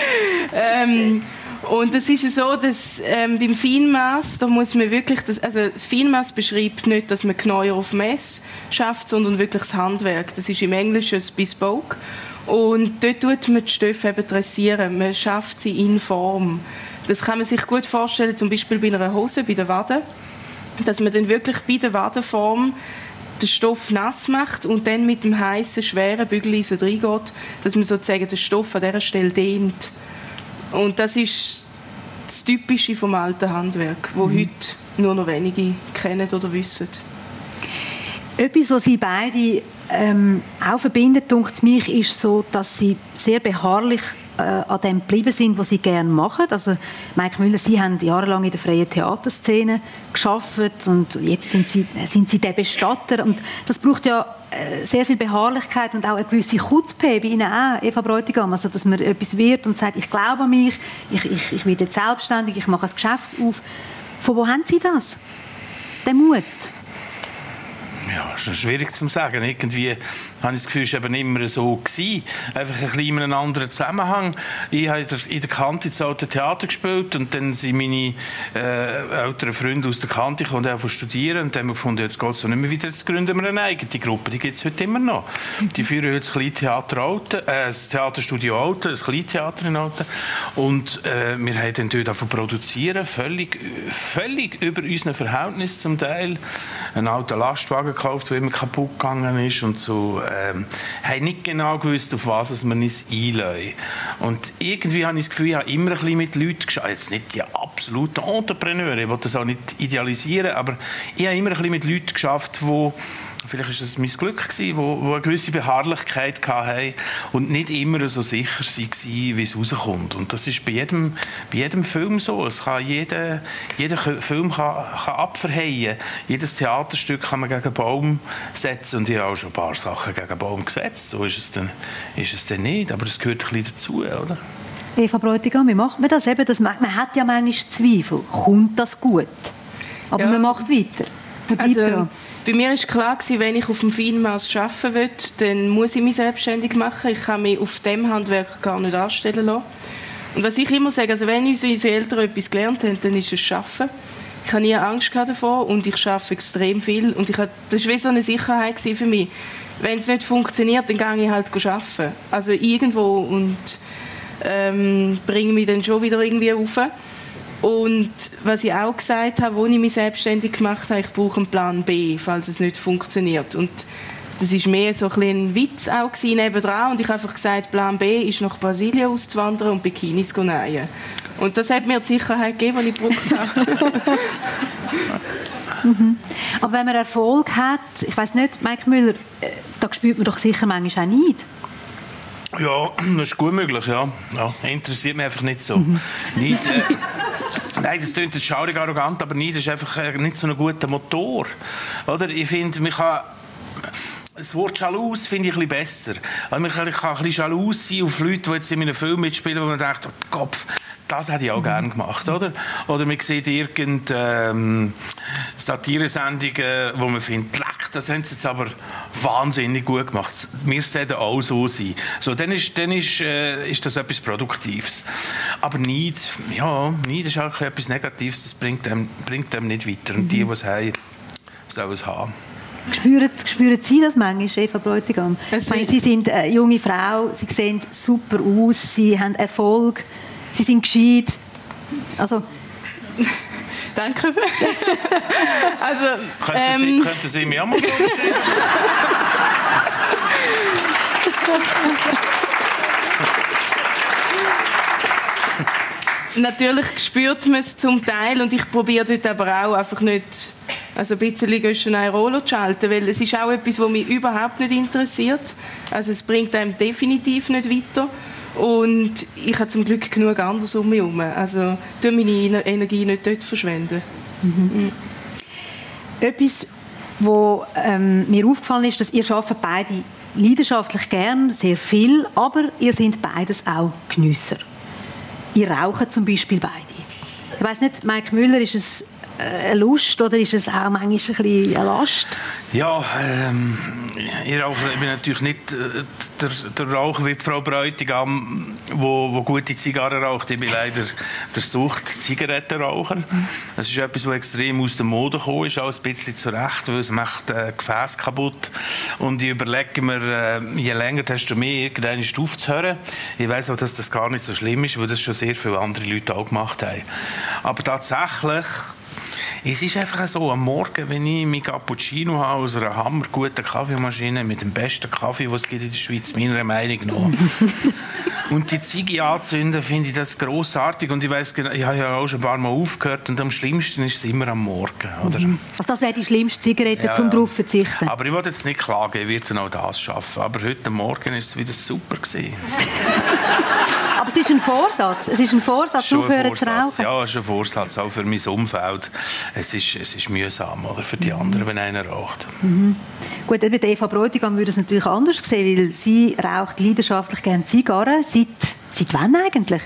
Und es ist so, dass beim Feinmaß, da muss man wirklich, das Feinmaß beschreibt nicht, dass man genau auf Mess schafft, sondern wirklich das Handwerk. Das ist im Englischen das Bespoke. Und dort tut man die Stoffe eben dressieren. Man schafft sie in Form. Das kann man sich gut vorstellen, zum Beispiel bei einer Hose, bei der Wade, dass man dann wirklich bei der Wadenform den Stoff nass macht und dann mit dem heißen, schweren Bügeleisen reingeht, dass man sozusagen den Stoff an dieser Stelle dehnt. Und das ist das Typische vom alten Handwerk, das heute nur noch wenige kennen oder wissen. Etwas, was Sie beide auch verbindet, denkt mich, ist so, dass Sie sehr beharrlich an dem geblieben sind, was Sie gerne machen. Also Mike Müller, Sie haben jahrelang in der freien Theaterszene gearbeitet und jetzt sind Sie der Bestatter. Und das braucht ja sehr viel Beharrlichkeit und auch eine gewisse Chutzpe, bei Ihnen auch, Eva Bräutigam. Also, dass man etwas wird und sagt, ich glaube an mich, ich werde jetzt selbstständig, ich mache ein Geschäft auf. Von wo haben Sie das? Den Mut? Ja, das ist schwierig zu sagen. Irgendwie habe ich das Gefühl, es war eben immer so gewesen. Einfach ein bisschen in einem anderen Zusammenhang. Ich habe in der Kante das alte Theater gespielt und dann sind meine älteren Freunde aus der Kante gekommen und haben studieren und dann haben wir gefunden, jetzt geht es so nicht mehr wieder, jetzt gründen wir eine eigene Gruppe. Die gibt es heute immer noch. Die führen heute das Kleintheater Alten, das Theaterstudio Alten, das Kleintheater in Alten. Und wir haben dann dort angefangen zu produzieren, völlig über unseren Verhältnis zum Teil. Einen alten Lastwagen gekauft, der immer kaputt gegangen ist und so. Haben nicht genau gewusst, auf was man uns einlässt. Und irgendwie habe ich das Gefühl, ich habe immer ein bisschen mit Leuten geschaut. Jetzt nicht die absoluten Entrepreneure, ich will das auch nicht idealisieren, aber ich habe immer ein bisschen mit Leuten geschafft, die, vielleicht war das mein Glück, die eine gewisse Beharrlichkeit hatten und nicht immer so sicher waren, wie es rauskommt. Und das ist bei jedem Film so. Es kann jeder Film kann abverheyen. Jedes Theaterstück kann man gegen einen Baum setzen. Und ich habe auch schon ein paar Sachen gegen einen Baum gesetzt. So ist es dann nicht. Aber es gehört ein bisschen dazu, oder? Eva Bräutigam, wie macht man das? Eben, man hat ja manchmal Zweifel. Kommt das gut? Aber ja, man macht weiter. Also, bei mir war klar, wenn ich auf dem Feinmaß arbeiten will, dann muss ich mich selbstständig machen. Ich kann mich auf dem Handwerk gar nicht anstellen lassen. Und was ich immer sage, also wenn unsere Eltern etwas gelernt haben, dann ist es Arbeiten. Ich hatte nie Angst davor und ich arbeite extrem viel. Und das war wie so eine Sicherheit für mich. Wenn es nicht funktioniert, dann gehe ich halt arbeiten. Also irgendwo und bringe mich dann schon wieder irgendwie rauf. Und was ich auch gesagt habe, als ich mich selbstständig gemacht habe, ich brauche einen Plan B, falls es nicht funktioniert. Und das war mehr so ein Witz auch nebendran. Und ich habe einfach gesagt, Plan B ist nach Brasilien auszuwandern und Bikinis zu nähen. Und das hat mir die Sicherheit gegeben, die ich gebraucht habe. Aber wenn man Erfolg hat, ich weiss nicht, Mike Müller, da spürt man doch sicher manchmal auch nicht. Ja, das ist gut möglich, ja. Interessiert mich einfach nicht so. Nicht, nein, das klingt jetzt schaurig arrogant, aber nicht, das ist einfach nicht so ein guter Motor. Oder? Ich finde, das Wort Jalous finde ich ein bisschen besser. Also man kann ein bisschen Jalous sein auf Leute, die jetzt in einem Film mitspielen, wo man denkt, oh Kopf, das hätte ich auch gerne gemacht, oder? Oder man sieht irgendeine Satiresendungen, wo man findet, leck, das haben sie jetzt aber wahnsinnig gut gemacht. Wir sollten auch so sein. So, dann ist das etwas Produktives. Aber Neid ist auch etwas Negatives, das bringt dem nicht weiter. Und die es haben, sollen es haben. Spüren Sie das manchmal, Eva Bräutigam? Ich meine, Sie sind eine junge Frau, Sie sehen super aus, Sie haben Erfolg, Sie sind gescheit. Also... Danke. Also, könnten Sie mir auch mal unterschreiben? Natürlich spürt man es zum Teil und ich probiere dort aber auch einfach nicht, also ein bisschen Göschen Rollo zu schalten, weil es ist auch etwas, was mich überhaupt nicht interessiert. Also es bringt einem definitiv nicht weiter. Und ich habe zum Glück genug anderes um mich herum. Also ich meine Energie nicht dort verschwenden. Mhm. Etwas, was mir aufgefallen ist, dass ihr arbeitet beide leidenschaftlich gern, sehr viel, aber ihr seid beides auch Geniesser. Ihr raucht zum Beispiel beide. Ich weiss nicht, Mike Müller, ist es eine Lust oder ist es auch manchmal ein bisschen eine Last? Ja, ich bin natürlich nicht der Raucher wie Frau Bräutigam, wo gute Zigarren raucht. Ich bin leider der Sucht-Zigarettenraucher. Das ist etwas, was extrem aus der Mode gekommen ist, auch ein bisschen zurecht, weil es macht Gefäß kaputt. Und ich überlege mir, je länger, desto mehr irgendwann aufzuhören. Ich weiss auch, dass das gar nicht so schlimm ist, weil das schon sehr viele andere Leute auch gemacht haben. Aber tatsächlich, es ist einfach so, am Morgen, wenn ich meinen Cappuccino habe aus einer hammerguten Kaffeemaschine mit dem besten Kaffee, den es gibt in der Schweiz, meiner Meinung nach, und die Ziege anzünden, finde ich das grossartig. Und ich weiss genau, ich habe ja auch schon ein paar Mal aufgehört und am schlimmsten ist es immer am Morgen. Oder? Also das wäre die schlimmste Zigarette, um darauf zu verzichten. Aber ich will jetzt nicht klagen, ich werde auch das schaffen. Aber heute Morgen war es wieder super gewesen. Aber es ist ein Vorsatz. Es ist ein Vorsatz, aufhören zu rauchen. Ja, es ist ein Vorsatz, auch für mein Umfeld. Es ist mühsam, oder, für die anderen, wenn einer raucht. Mhm. Gut, mit Eva Bräutigam würde es natürlich anders sehen, weil sie raucht leidenschaftlich gerne Zigarren. Seit wann eigentlich?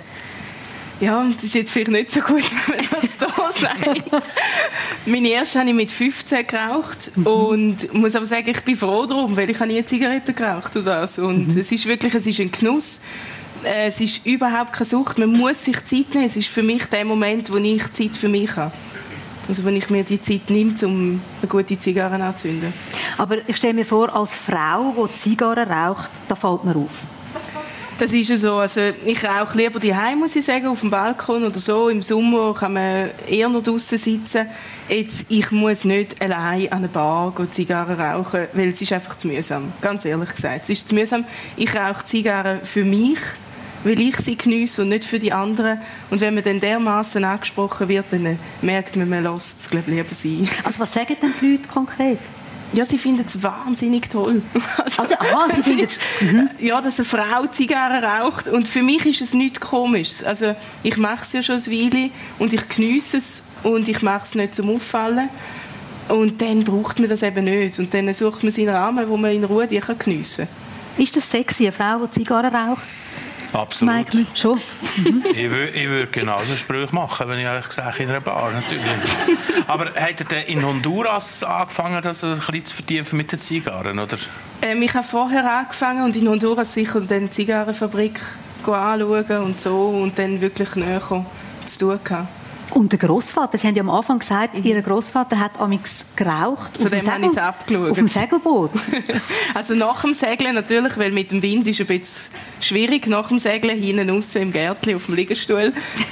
Ja, das ist jetzt vielleicht nicht so gut, wenn man das da sagt. Meine erste habe ich mit 15 geraucht und muss aber sagen, ich bin froh darum, weil ich nie Zigaretten geraucht oder das. Und es ist ein Genuss. Es ist überhaupt keine Sucht. Man muss sich Zeit nehmen. Es ist für mich der Moment, wo ich Zeit für mich habe. Also wenn ich mir die Zeit nehme, um eine gute Zigarre anzuzünden. Aber ich stelle mir vor, als Frau, die Zigarren raucht, da fällt mir auf. Das ist ja so. Also ich rauche lieber daheim, muss ich sagen, auf dem Balkon oder so. Im Sommer kann man eher noch draussen sitzen. Jetzt, ich muss nicht allein an einer Bar Zigarren rauchen, weil es ist einfach zu mühsam. Ganz ehrlich gesagt, es ist zu mühsam. Ich rauche Zigarren für mich, weil ich sie geniesse und nicht für die anderen. Und wenn man dann dermaßen angesprochen wird, dann merkt man lässt es lieber sein. Also was sagen denn die Leute konkret? Ja, sie finden es wahnsinnig toll. Sie finden ja, dass eine Frau Zigarren raucht. Und für mich ist es nichts Komisches. Also ich mache es ja schon eine Weile und ich geniesse es und ich mache es nicht zum Auffallen. Und dann braucht man das eben nicht. Und dann sucht man seinen Rahmen, wo man in Ruhe die geniessen kann. Ist das sexy, eine Frau, die Zigarren raucht? Absolut. Mike, schon? Ich würde genauso Sprüche machen, wenn ich euch sage, in einer Bar, natürlich. Aber hat er in Honduras angefangen, das ein bisschen zu vertiefen mit den Zigarren, oder? Ich habe vorher angefangen und in Honduras sicher die Zigarrenfabrik anschauen und so und dann wirklich näher zu tun gehabt. Und der Grossvater, Sie haben ja am Anfang gesagt, Ihr Grossvater hat amigs geraucht. Von dem habe ich es abgeschaut. Auf dem Segelboot? Also nach dem Segeln natürlich, weil mit dem Wind ist es ein bisschen schwierig. Nach dem Segeln hinten raus im Gärtchen auf dem Liegestuhl.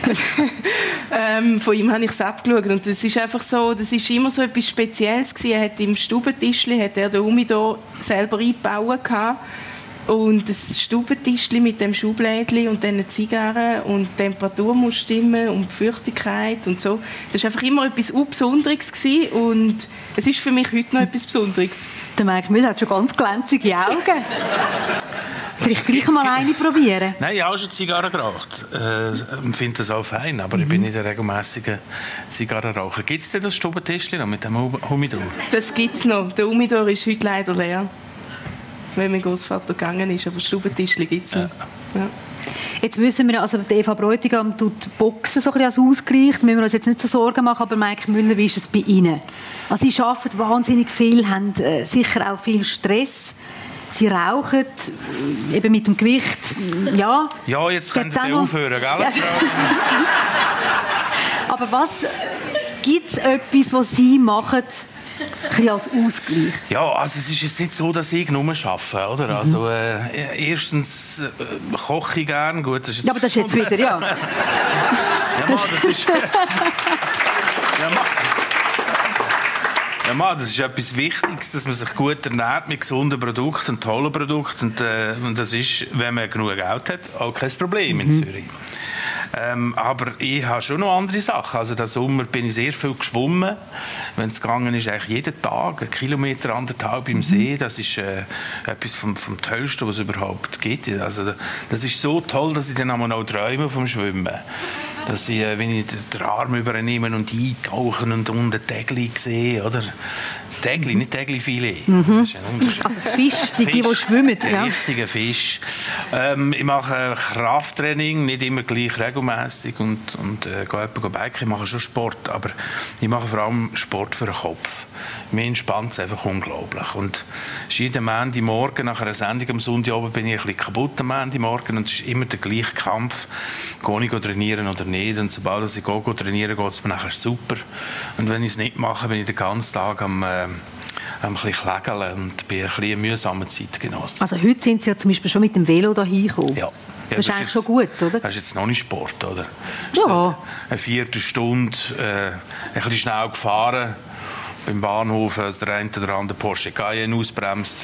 Von ihm habe ich es abgeschaut. Und das ist einfach so, das ist immer so etwas Spezielles gewesen. Er hat im Stubentischli den Humidor selber eingebaut gehabt. Und das Stubentischli mit dem Schublädchen und dann Zigarren und die Temperatur muss stimmen und die Feuchtigkeit und so. Das war einfach immer etwas Besonderes gewesen und es ist für mich heute noch etwas Besonderes. Der Mike Müller hat schon ganz glänzige Augen. Vielleicht gleich mal eine probieren. Nein, ich habe auch schon Zigarren geraucht. Ich finde das auch fein, aber ich bin nicht ein regelmäßiger Zigarrenraucher. Gibt es denn das Stubentischli noch mit dem Humidor? Das gibt es noch. Der Humidor ist heute leider leer. wenn mein Großvater gegangen ist. Aber Stubentischli gibt es nicht. Ja. Jetzt wissen wir, also Eva Bräutigam tut Boxen so ein bisschen als Ausgleich. Da müssen wir uns jetzt nicht so Sorgen machen, aber Mike Müller, wie ist es bei Ihnen? Also Sie arbeiten wahnsinnig viel, haben sicher auch viel Stress. Sie rauchen, eben mit dem Gewicht, ja. Ja, jetzt können Sie aufhören, gell? Ja. Aber gibt es etwas, was Sie machen, ein als Ausgleich? Ja, also es ist jetzt nicht so, dass ich nur arbeite, oder? Also erstens koche ich gerne, gut, das ist jetzt... Ja, aber das ist jetzt wieder, ja. Ja, das ist... Ja, das ist etwas Wichtiges, dass man sich gut ernährt mit gesunden Produkten und tollen Produkten. Und das ist, wenn man genug Geld hat, auch kein Problem in Zürich. Aber ich habe schon noch andere Sachen. Also diesen Sommer bin ich sehr viel geschwommen. Wenn es gegangen ist, eigentlich jeden Tag, 1 Kilometer, 1,5 im See. Das ist etwas vom Tollsten, was es überhaupt gibt. Also, das ist so toll, dass ich dann auch träume vom Schwimmen. Dass ich, wenn ich den Arm übernehme und eintauche und unten Tegli sehe, oder? Tegli, nicht Tegli-Filet. Das ist ein Unterschied. Also Fisch, die schwimmen. Der richtige Fisch. Ich mache Krafttraining, nicht immer gleich regelmäßig und gehe etwa biken. Ich mache schon Sport, aber ich mache vor allem Sport für den Kopf. Mir entspannt es einfach unglaublich. Und jeden Montagmorgen nach einer Sendung am Sonntagabend bin ich ein bisschen kaputt am Montagmorgen und es ist immer der gleiche Kampf. Gehe ich trainieren oder nicht? Und sobald ich trainiere, geht es mir nachher super. Und wenn ich es nicht mache, bin ich den ganzen Tag am ein bisschen klägeln und bin ein bisschen ein mühsamer Zeitgenosse. Also heute sind Sie ja zum Beispiel schon mit dem Velo dahin gekommen. Ja. Das ist eigentlich schon gut, oder? Das ist jetzt noch nicht Sport, oder? Ja. Eine Viertelstunde ein bisschen schnell gefahren. Beim Bahnhof, als der eine oder andere Porsche Cayenne ausbremst.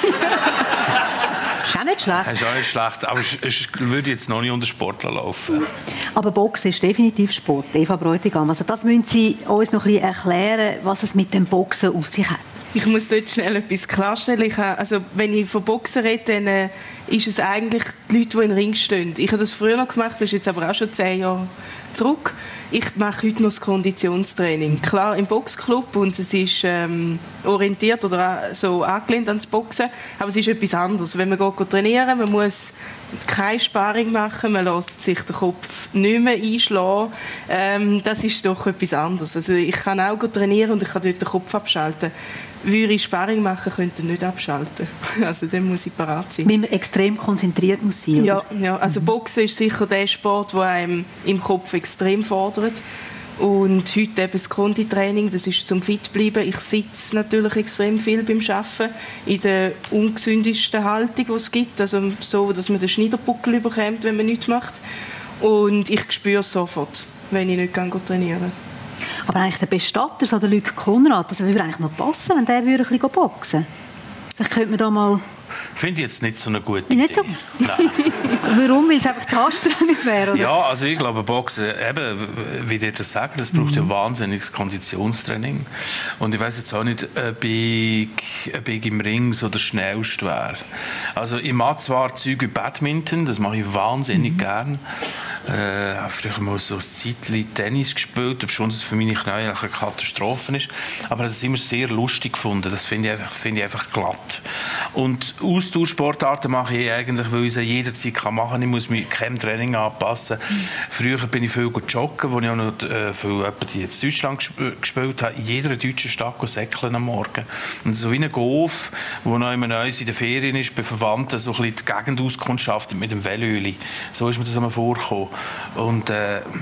Ist auch nicht schlecht. Ist auch nicht schlecht, aber es würde jetzt noch nicht unter Sportler laufen. Aber Boxen ist definitiv Sport, Eva Bräutigam. Also das müssen Sie uns noch ein bisschen erklären, was es mit dem Boxen auf sich hat. Ich muss dort schnell etwas klarstellen. Wenn ich von Boxen rede, dann ist es eigentlich die Leute, die in den Ring stehen. Ich habe das früher noch gemacht, das ist jetzt aber auch schon 10 Jahre zurück. Ich mache heute noch das Konditionstraining. Klar, im Boxclub und es ist orientiert oder so angelehnt ans Boxen, aber es ist etwas anderes. Wenn man geht trainieren, man muss keine Sparring machen, man lässt sich den Kopf nicht mehr einschlagen. Das ist doch etwas anderes. Also ich kann auch trainieren und ich kann dort den Kopf abschalten. Würde ich Sparring machen, könnte ich nicht abschalten. Also dann muss ich parat sein. Weil man extrem konzentriert muss sein, oder? Ja, also Boxen ist sicher der Sport, der einem im Kopf extrem fordert. Und heute eben das Konditraining, das ist zum fit bleiben. Ich sitze natürlich extrem viel beim Arbeiten in der ungesündesten Haltung, die es gibt. Also so, dass man den Schneiderbuckel überkommt, wenn man nichts macht. Und ich spüre es sofort, wenn ich nicht trainieren kann. Aber eigentlich der Bestatter, so der Luc Konrad, das würde eigentlich noch passen, wenn der ein bisschen boxen würde. Vielleicht könnte man da mal... Finde ich jetzt nicht so eine gute Idee. Nicht so? Nein. Warum? Weil es einfach zu anstrengend wäre, oder? Ja, also ich glaube, Boxen, eben, wie ihr das sagt, das braucht ja wahnsinniges Konditionstraining. Und ich weiss jetzt auch nicht, ob ich im Ring so der Schnellste wäre. Also ich mache zwar Zeug wie Badminton, das mache ich wahnsinnig gern. Früher mal so ein Zeitchen Tennis gespielt, obwohl das für meine Knie eine Katastrophe ist. Aber das immer sehr lustig gefunden. Das finde ich einfach glatt. Und Austauschsportarten mache ich eigentlich, weil ich sie jederzeit machen kann. Ich muss mich keinem Training anpassen. Früher bin ich viel joggen, wo ich auch noch viel in Deutschland gespielt habe. In jeder deutschen Stadt säckeln am Morgen. Und so wie ein Golf, wo noch immer in der Ferien ist, bei Verwandten so ein bisschen die Gegend auskundschaftet mit dem Velöli. So ist mir das einmal vorgekommen. Und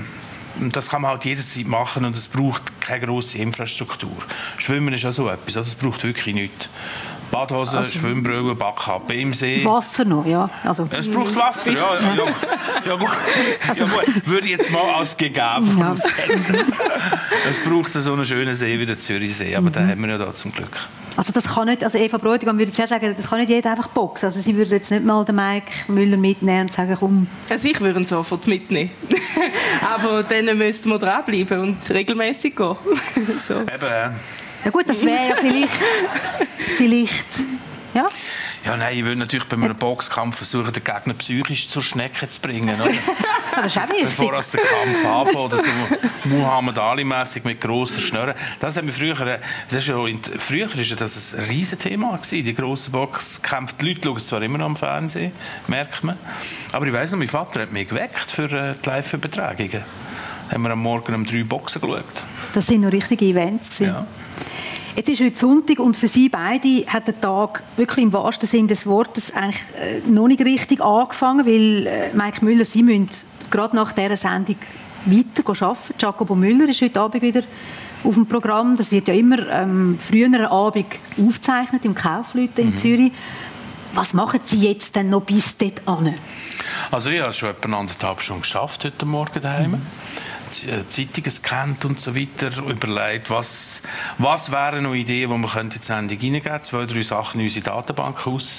das kann man halt jederzeit machen und es braucht keine grosse Infrastruktur. Schwimmen ist auch so etwas, es braucht wirklich nichts. Badhose, Schwimmbrille, Backkappe im See. Wasser noch, ja. Also, es braucht Wasser, ja, gut. Also, ja, gut. Würde ich jetzt mal als gegeben voraussetzen. Es braucht so einen schönen See wie der Zürichsee, aber den haben wir ja da zum Glück. Also das kann nicht, also Eva Bräutigam würde jetzt sagen, das kann nicht jeder einfach boxen. Also sie würde jetzt nicht mal den Mike Müller mitnehmen und sagen, komm. Also ich würde ihn sofort mitnehmen. Aber dann müssten wir dranbleiben und regelmäßig gehen. So. Eben. Ja gut, das wäre ja vielleicht, ja? Ja, nein, ich würde natürlich bei einem Boxkampf versuchen, den Gegner psychisch zur Schnecke zu bringen. Oder? Das ist auch wichtig. Bevor der Kampf anfängt, oder so Muhammad Ali-mässig mit grossen Schnurren. Das hat mir früher war das ein riesen Thema gewesen, die grossen Boxkämpfe. Die Leute schauen es zwar immer noch am Fernsehen, merkt man. Aber ich weiss noch, mein Vater hat mich geweckt für die Live-Übertragungen. Haben wir am Morgen um 3 Boxen geschaut. Das sind noch richtige Events. Ja. Jetzt ist heute Sonntag und für Sie beide hat der Tag wirklich im wahrsten Sinne des Wortes eigentlich noch nicht richtig angefangen, weil Mike Müller, Sie müssen gerade nach dieser Sendung weiter arbeiten. Jacobo Müller ist heute Abend wieder auf dem Programm. Das wird ja immer früher Abend aufgezeichnet im Kaufleuten in Zürich. Was machen Sie jetzt denn noch bis dort an? Also ich habe schon etwa 1,5 Stunden geschafft heute Morgen daheim. Zeitungen gescannt und so weiter, überlegt, was wären noch Ideen, die wir in die Sendung reingeben können. 2, 3 Sachen in unsere Datenbank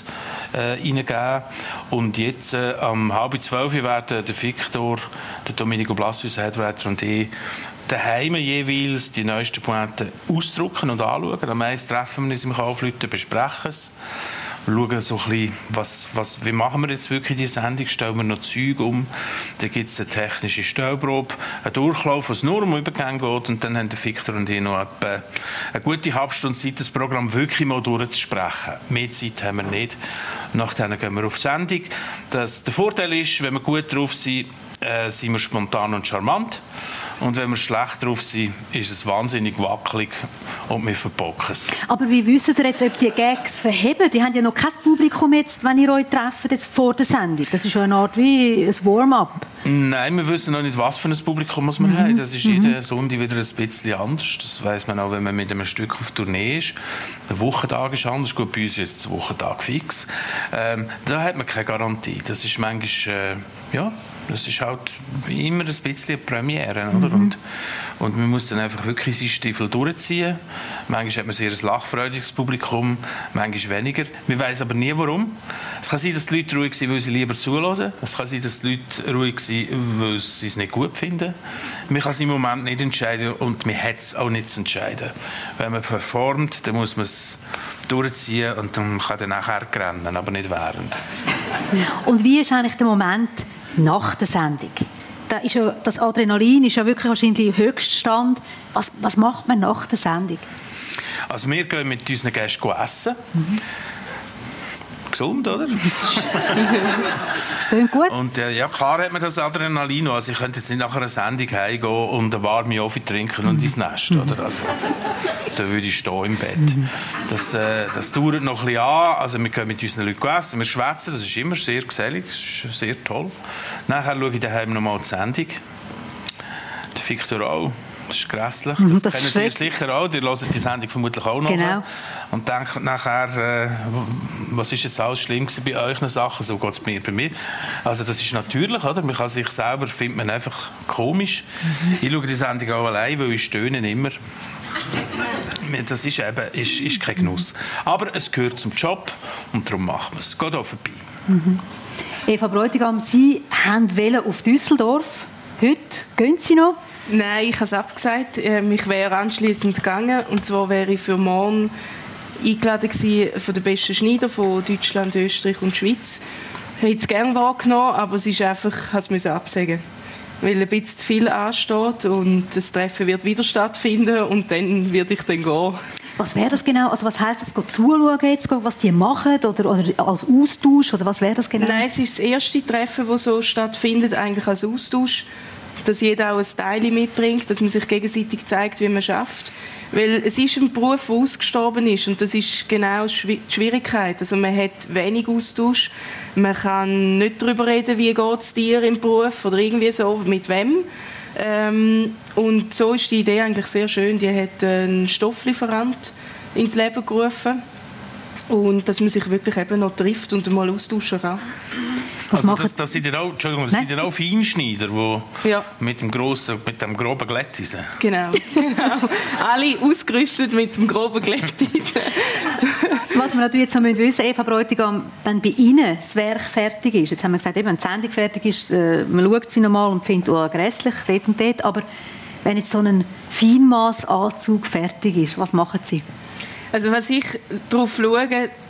reingeben. Und jetzt um 11:30 werden der Victor, der Domenico Blassi, unser Headwriter und ich daheim jeweils die neuesten Pointen ausdrucken und anschauen. Am meisten treffen wir uns im Kaufleuten, besprechen es. Schauen so ein bisschen, wie machen wir jetzt wirklich die Sendung, stellen wir noch Zeug um, dann gibt es eine technische Stellprobe, einen Durchlauf, was nur um Übergänge geht und dann haben der Victor und ich noch etwa eine gute halbe Stunde Zeit, das Programm wirklich mal durchzusprechen. Mehr Zeit haben wir nicht. Nachdem gehen wir auf Sendung. Der Vorteil ist, wenn wir gut drauf sind, sind wir spontan und charmant. Und wenn wir schlecht drauf sind, ist es wahnsinnig wackelig und wir verbocken es. Aber wie wisst ihr jetzt, ob die Gags verheben? Die haben ja noch kein Publikum jetzt, wenn ihr euch trefft jetzt vor der Sendung. Das ist ja eine Art wie ein Warm-up. Nein, wir wissen noch nicht, was für ein Publikum wir haben. Das ist jede Sonntag wieder ein bisschen anders. Das weiss man auch, wenn man mit einem Stück auf Tournee ist. Der Wochentag ist anders. Gut, bei uns ist der Wochentag fix. Da hat man keine Garantie. Das ist manchmal, das ist halt wie immer ein bisschen eine Premiere. Oder? Und man muss dann einfach wirklich seinen Stiefel durchziehen. Manchmal hat man sehr ein lachfreudiges Publikum, manchmal weniger. Man weiss aber nie, warum. Es kann sein, dass die Leute ruhig sind, weil sie lieber zuhören. Es kann sein, dass die Leute ruhig sind, weil sie es nicht gut finden. Man kann es im Moment nicht entscheiden und man hat es auch nicht zu entscheiden. Wenn man performt, dann muss man es durchziehen und dann kann man nachher rennen, aber nicht während. Und wie ist eigentlich der Moment nach der Sendung? Das Adrenalin ist ja wirklich wahrscheinlich Höchststand. Was macht man nach der Sendung? Also wir gehen mit unseren Gästen essen. Gesund, oder? Das klingt gut. Und ja, klar hat man das Adrenalin. Also ich könnte jetzt nicht nach einer Sendung heimgehen und eine warme Kaffee trinken und ins Nest. Oder? Also, da würde ich stehen im Bett. Das dauert noch ein bisschen an. Also wir gehen mit unseren Leuten essen, wir schwätzen. Das ist immer sehr gesellig, das ist sehr toll. Nachher schaue ich daheim noch mal die Sendung. Der Victor auch. Das ist grässlich. Das kennen ihr sicher auch. Ihr hört die Sendung vermutlich auch noch. Genau. Und denkt nachher, was ist jetzt alles schlimm bei euren Sachen? So geht es bei mir. Also das ist natürlich, oder? Man kann sich selber, findet man einfach komisch. Ich schaue die Sendung auch allein, weil ich stöhne immer. Das ist eben ist kein Genuss. Aber es gehört zum Job und darum machen wir es. Geht auch vorbei. Eva Bräutigam, Sie wollten auf Düsseldorf. Heute gehen Sie noch? Nein, ich habe es abgesagt. Ich wäre anschliessend gegangen. Und zwar wäre ich für morgen eingeladen gewesen von den besten Schneider von Deutschland, Österreich und Schweiz. Ich hätte es gerne wahrgenommen, aber es ist einfach, ich musste es absagen. Weil ein bisschen zu viel ansteht und das Treffen wird wieder stattfinden und dann werde ich dann gehen. Was wäre das genau? Also was heisst das? Zuschauen jetzt, was die machen oder als Austausch? Oder was wäre das genau? Nein, es ist das erste Treffen, das so stattfindet, eigentlich als Austausch. Dass jeder auch ein Teil mitbringt, dass man sich gegenseitig zeigt, wie man schafft. Weil es ist ein Beruf, der ausgestorben ist und das ist genau die Schwierigkeit. Also man hat wenig Austausch, man kann nicht darüber reden, wie geht es dir im Beruf oder irgendwie so, mit wem. Und so ist die Idee eigentlich sehr schön. Die hat einen Stofflieferant ins Leben gerufen und dass man sich wirklich eben noch trifft und mal austauschen kann. Also das sind ja auch Feinschneider, die mit dem groben Glätteisen. Genau. Alle ausgerüstet mit dem groben Glätteisen. Was wir natürlich jetzt noch wissen müssen, Eva Bräutigam, wenn bei Ihnen das Werk fertig ist, jetzt haben wir gesagt, wenn die Sendung fertig ist, man schaut sie nochmal und findet, oh, grässlich, dort und dort, aber wenn jetzt so ein Feinmaßanzug fertig ist, was machen Sie? Also was ich darauf schaue,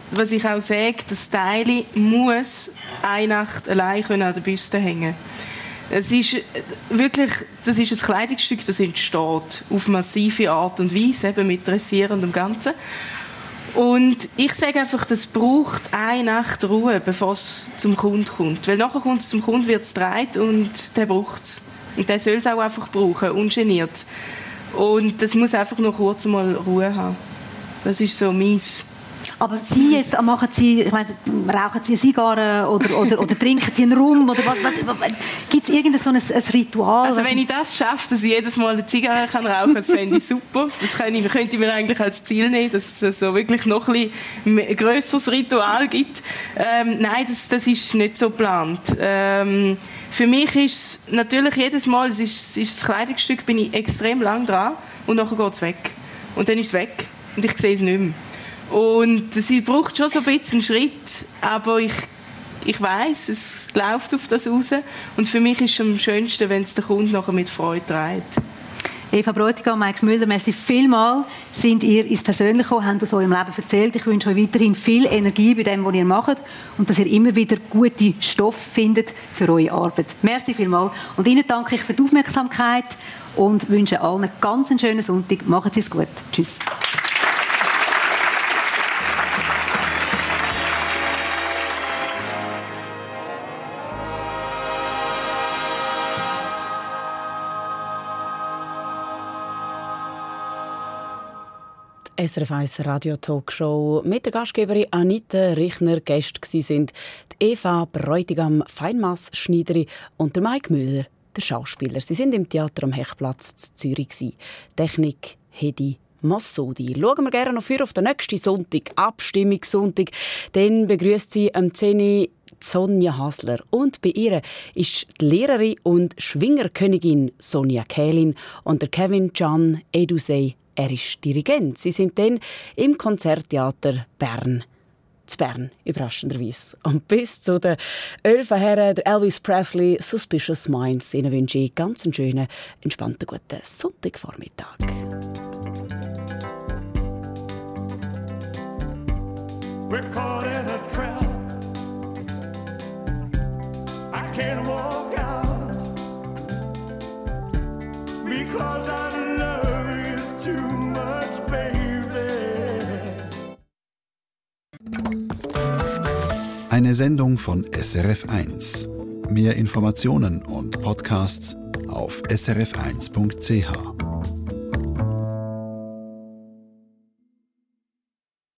was ich auch sage, das Teil muss eine Nacht allein an der Büste hängen. Es ist wirklich, das ist ein Kleidungsstück, das entsteht auf massive Art und Weise, eben mit Dressieren und dem Ganzen. Und ich sage einfach, das braucht eine Nacht Ruhe, bevor es zum Kunden kommt. Weil nachher kommt es zum Kunden, wird es gedreht und der braucht es. Und der soll es auch einfach brauchen, ungeniert. Und das muss einfach noch kurz mal Ruhe haben. Das ist so meins. Aber Sie jetzt, machen Sie, ich weiss, rauchen Sie eine Zigarre oder trinken Sie einen Rum? Oder was gibt es irgendein so ein Ritual? Also wenn ich das schaffe, dass ich jedes Mal eine Zigarre rauchen kann, das fände ich super. Das könnte ich mir eigentlich als Ziel nehmen, dass es so wirklich noch ein grösseres Ritual gibt. Nein, das ist nicht so geplant. Für mich ist es natürlich jedes Mal, es ist das Kleidungsstück, bin ich extrem lang dran und nachher geht es weg. Und dann ist es weg und ich sehe es nicht mehr. Und es braucht schon so ein bisschen einen Schritt, aber ich weiss, es läuft auf das raus. Und für mich ist es am schönsten, wenn es der Kunde nachher mit Freude trägt. Eva Bräutigam, Mike Müller, merci vielmals. Sind ihr ins Persönliche gekommen, habt aus eurem Leben erzählt. Ich wünsche euch weiterhin viel Energie bei dem, was ihr macht und dass ihr immer wieder gute Stoffe findet für eure Arbeit. Merci vielmals. Und Ihnen danke ich für die Aufmerksamkeit und wünsche allen einen ganz schönen Sonntag. Machen Sie es gut. Tschüss. SRF 1 Radio Talkshow mit der Gastgeberin Anita Richner. Gäste waren Eva Bräutigam, Feinmaß-Schneiderin, und der Mike Müller, der Schauspieler. Sie sind im Theater am Hechtplatz in Zürich. Technik Hedi Massoudi. Schauen wir gerne noch für auf den nächsten Sonntag, Abstimmungssonntag. Dann begrüßt sie am 10. Sonja Hasler. Und bei ihr ist die Lehrerin und Schwingerkönigin Sonja Kählin und der Kevin Can Edusei. Er ist Dirigent. Sie sind dann im Konzerttheater Bern. Zu Bern, überraschenderweise. Und bis zu den 11 Herren, der Elvis Presley, Suspicious Minds. Ihnen wünsche ich ganz einen schönen, entspannten, guten Sonntagvormittag. We're caught in a trap. I can't walk out because I love you too much, baby. Eine Sendung von SRF1. Mehr Informationen und Podcasts auf srf1.ch.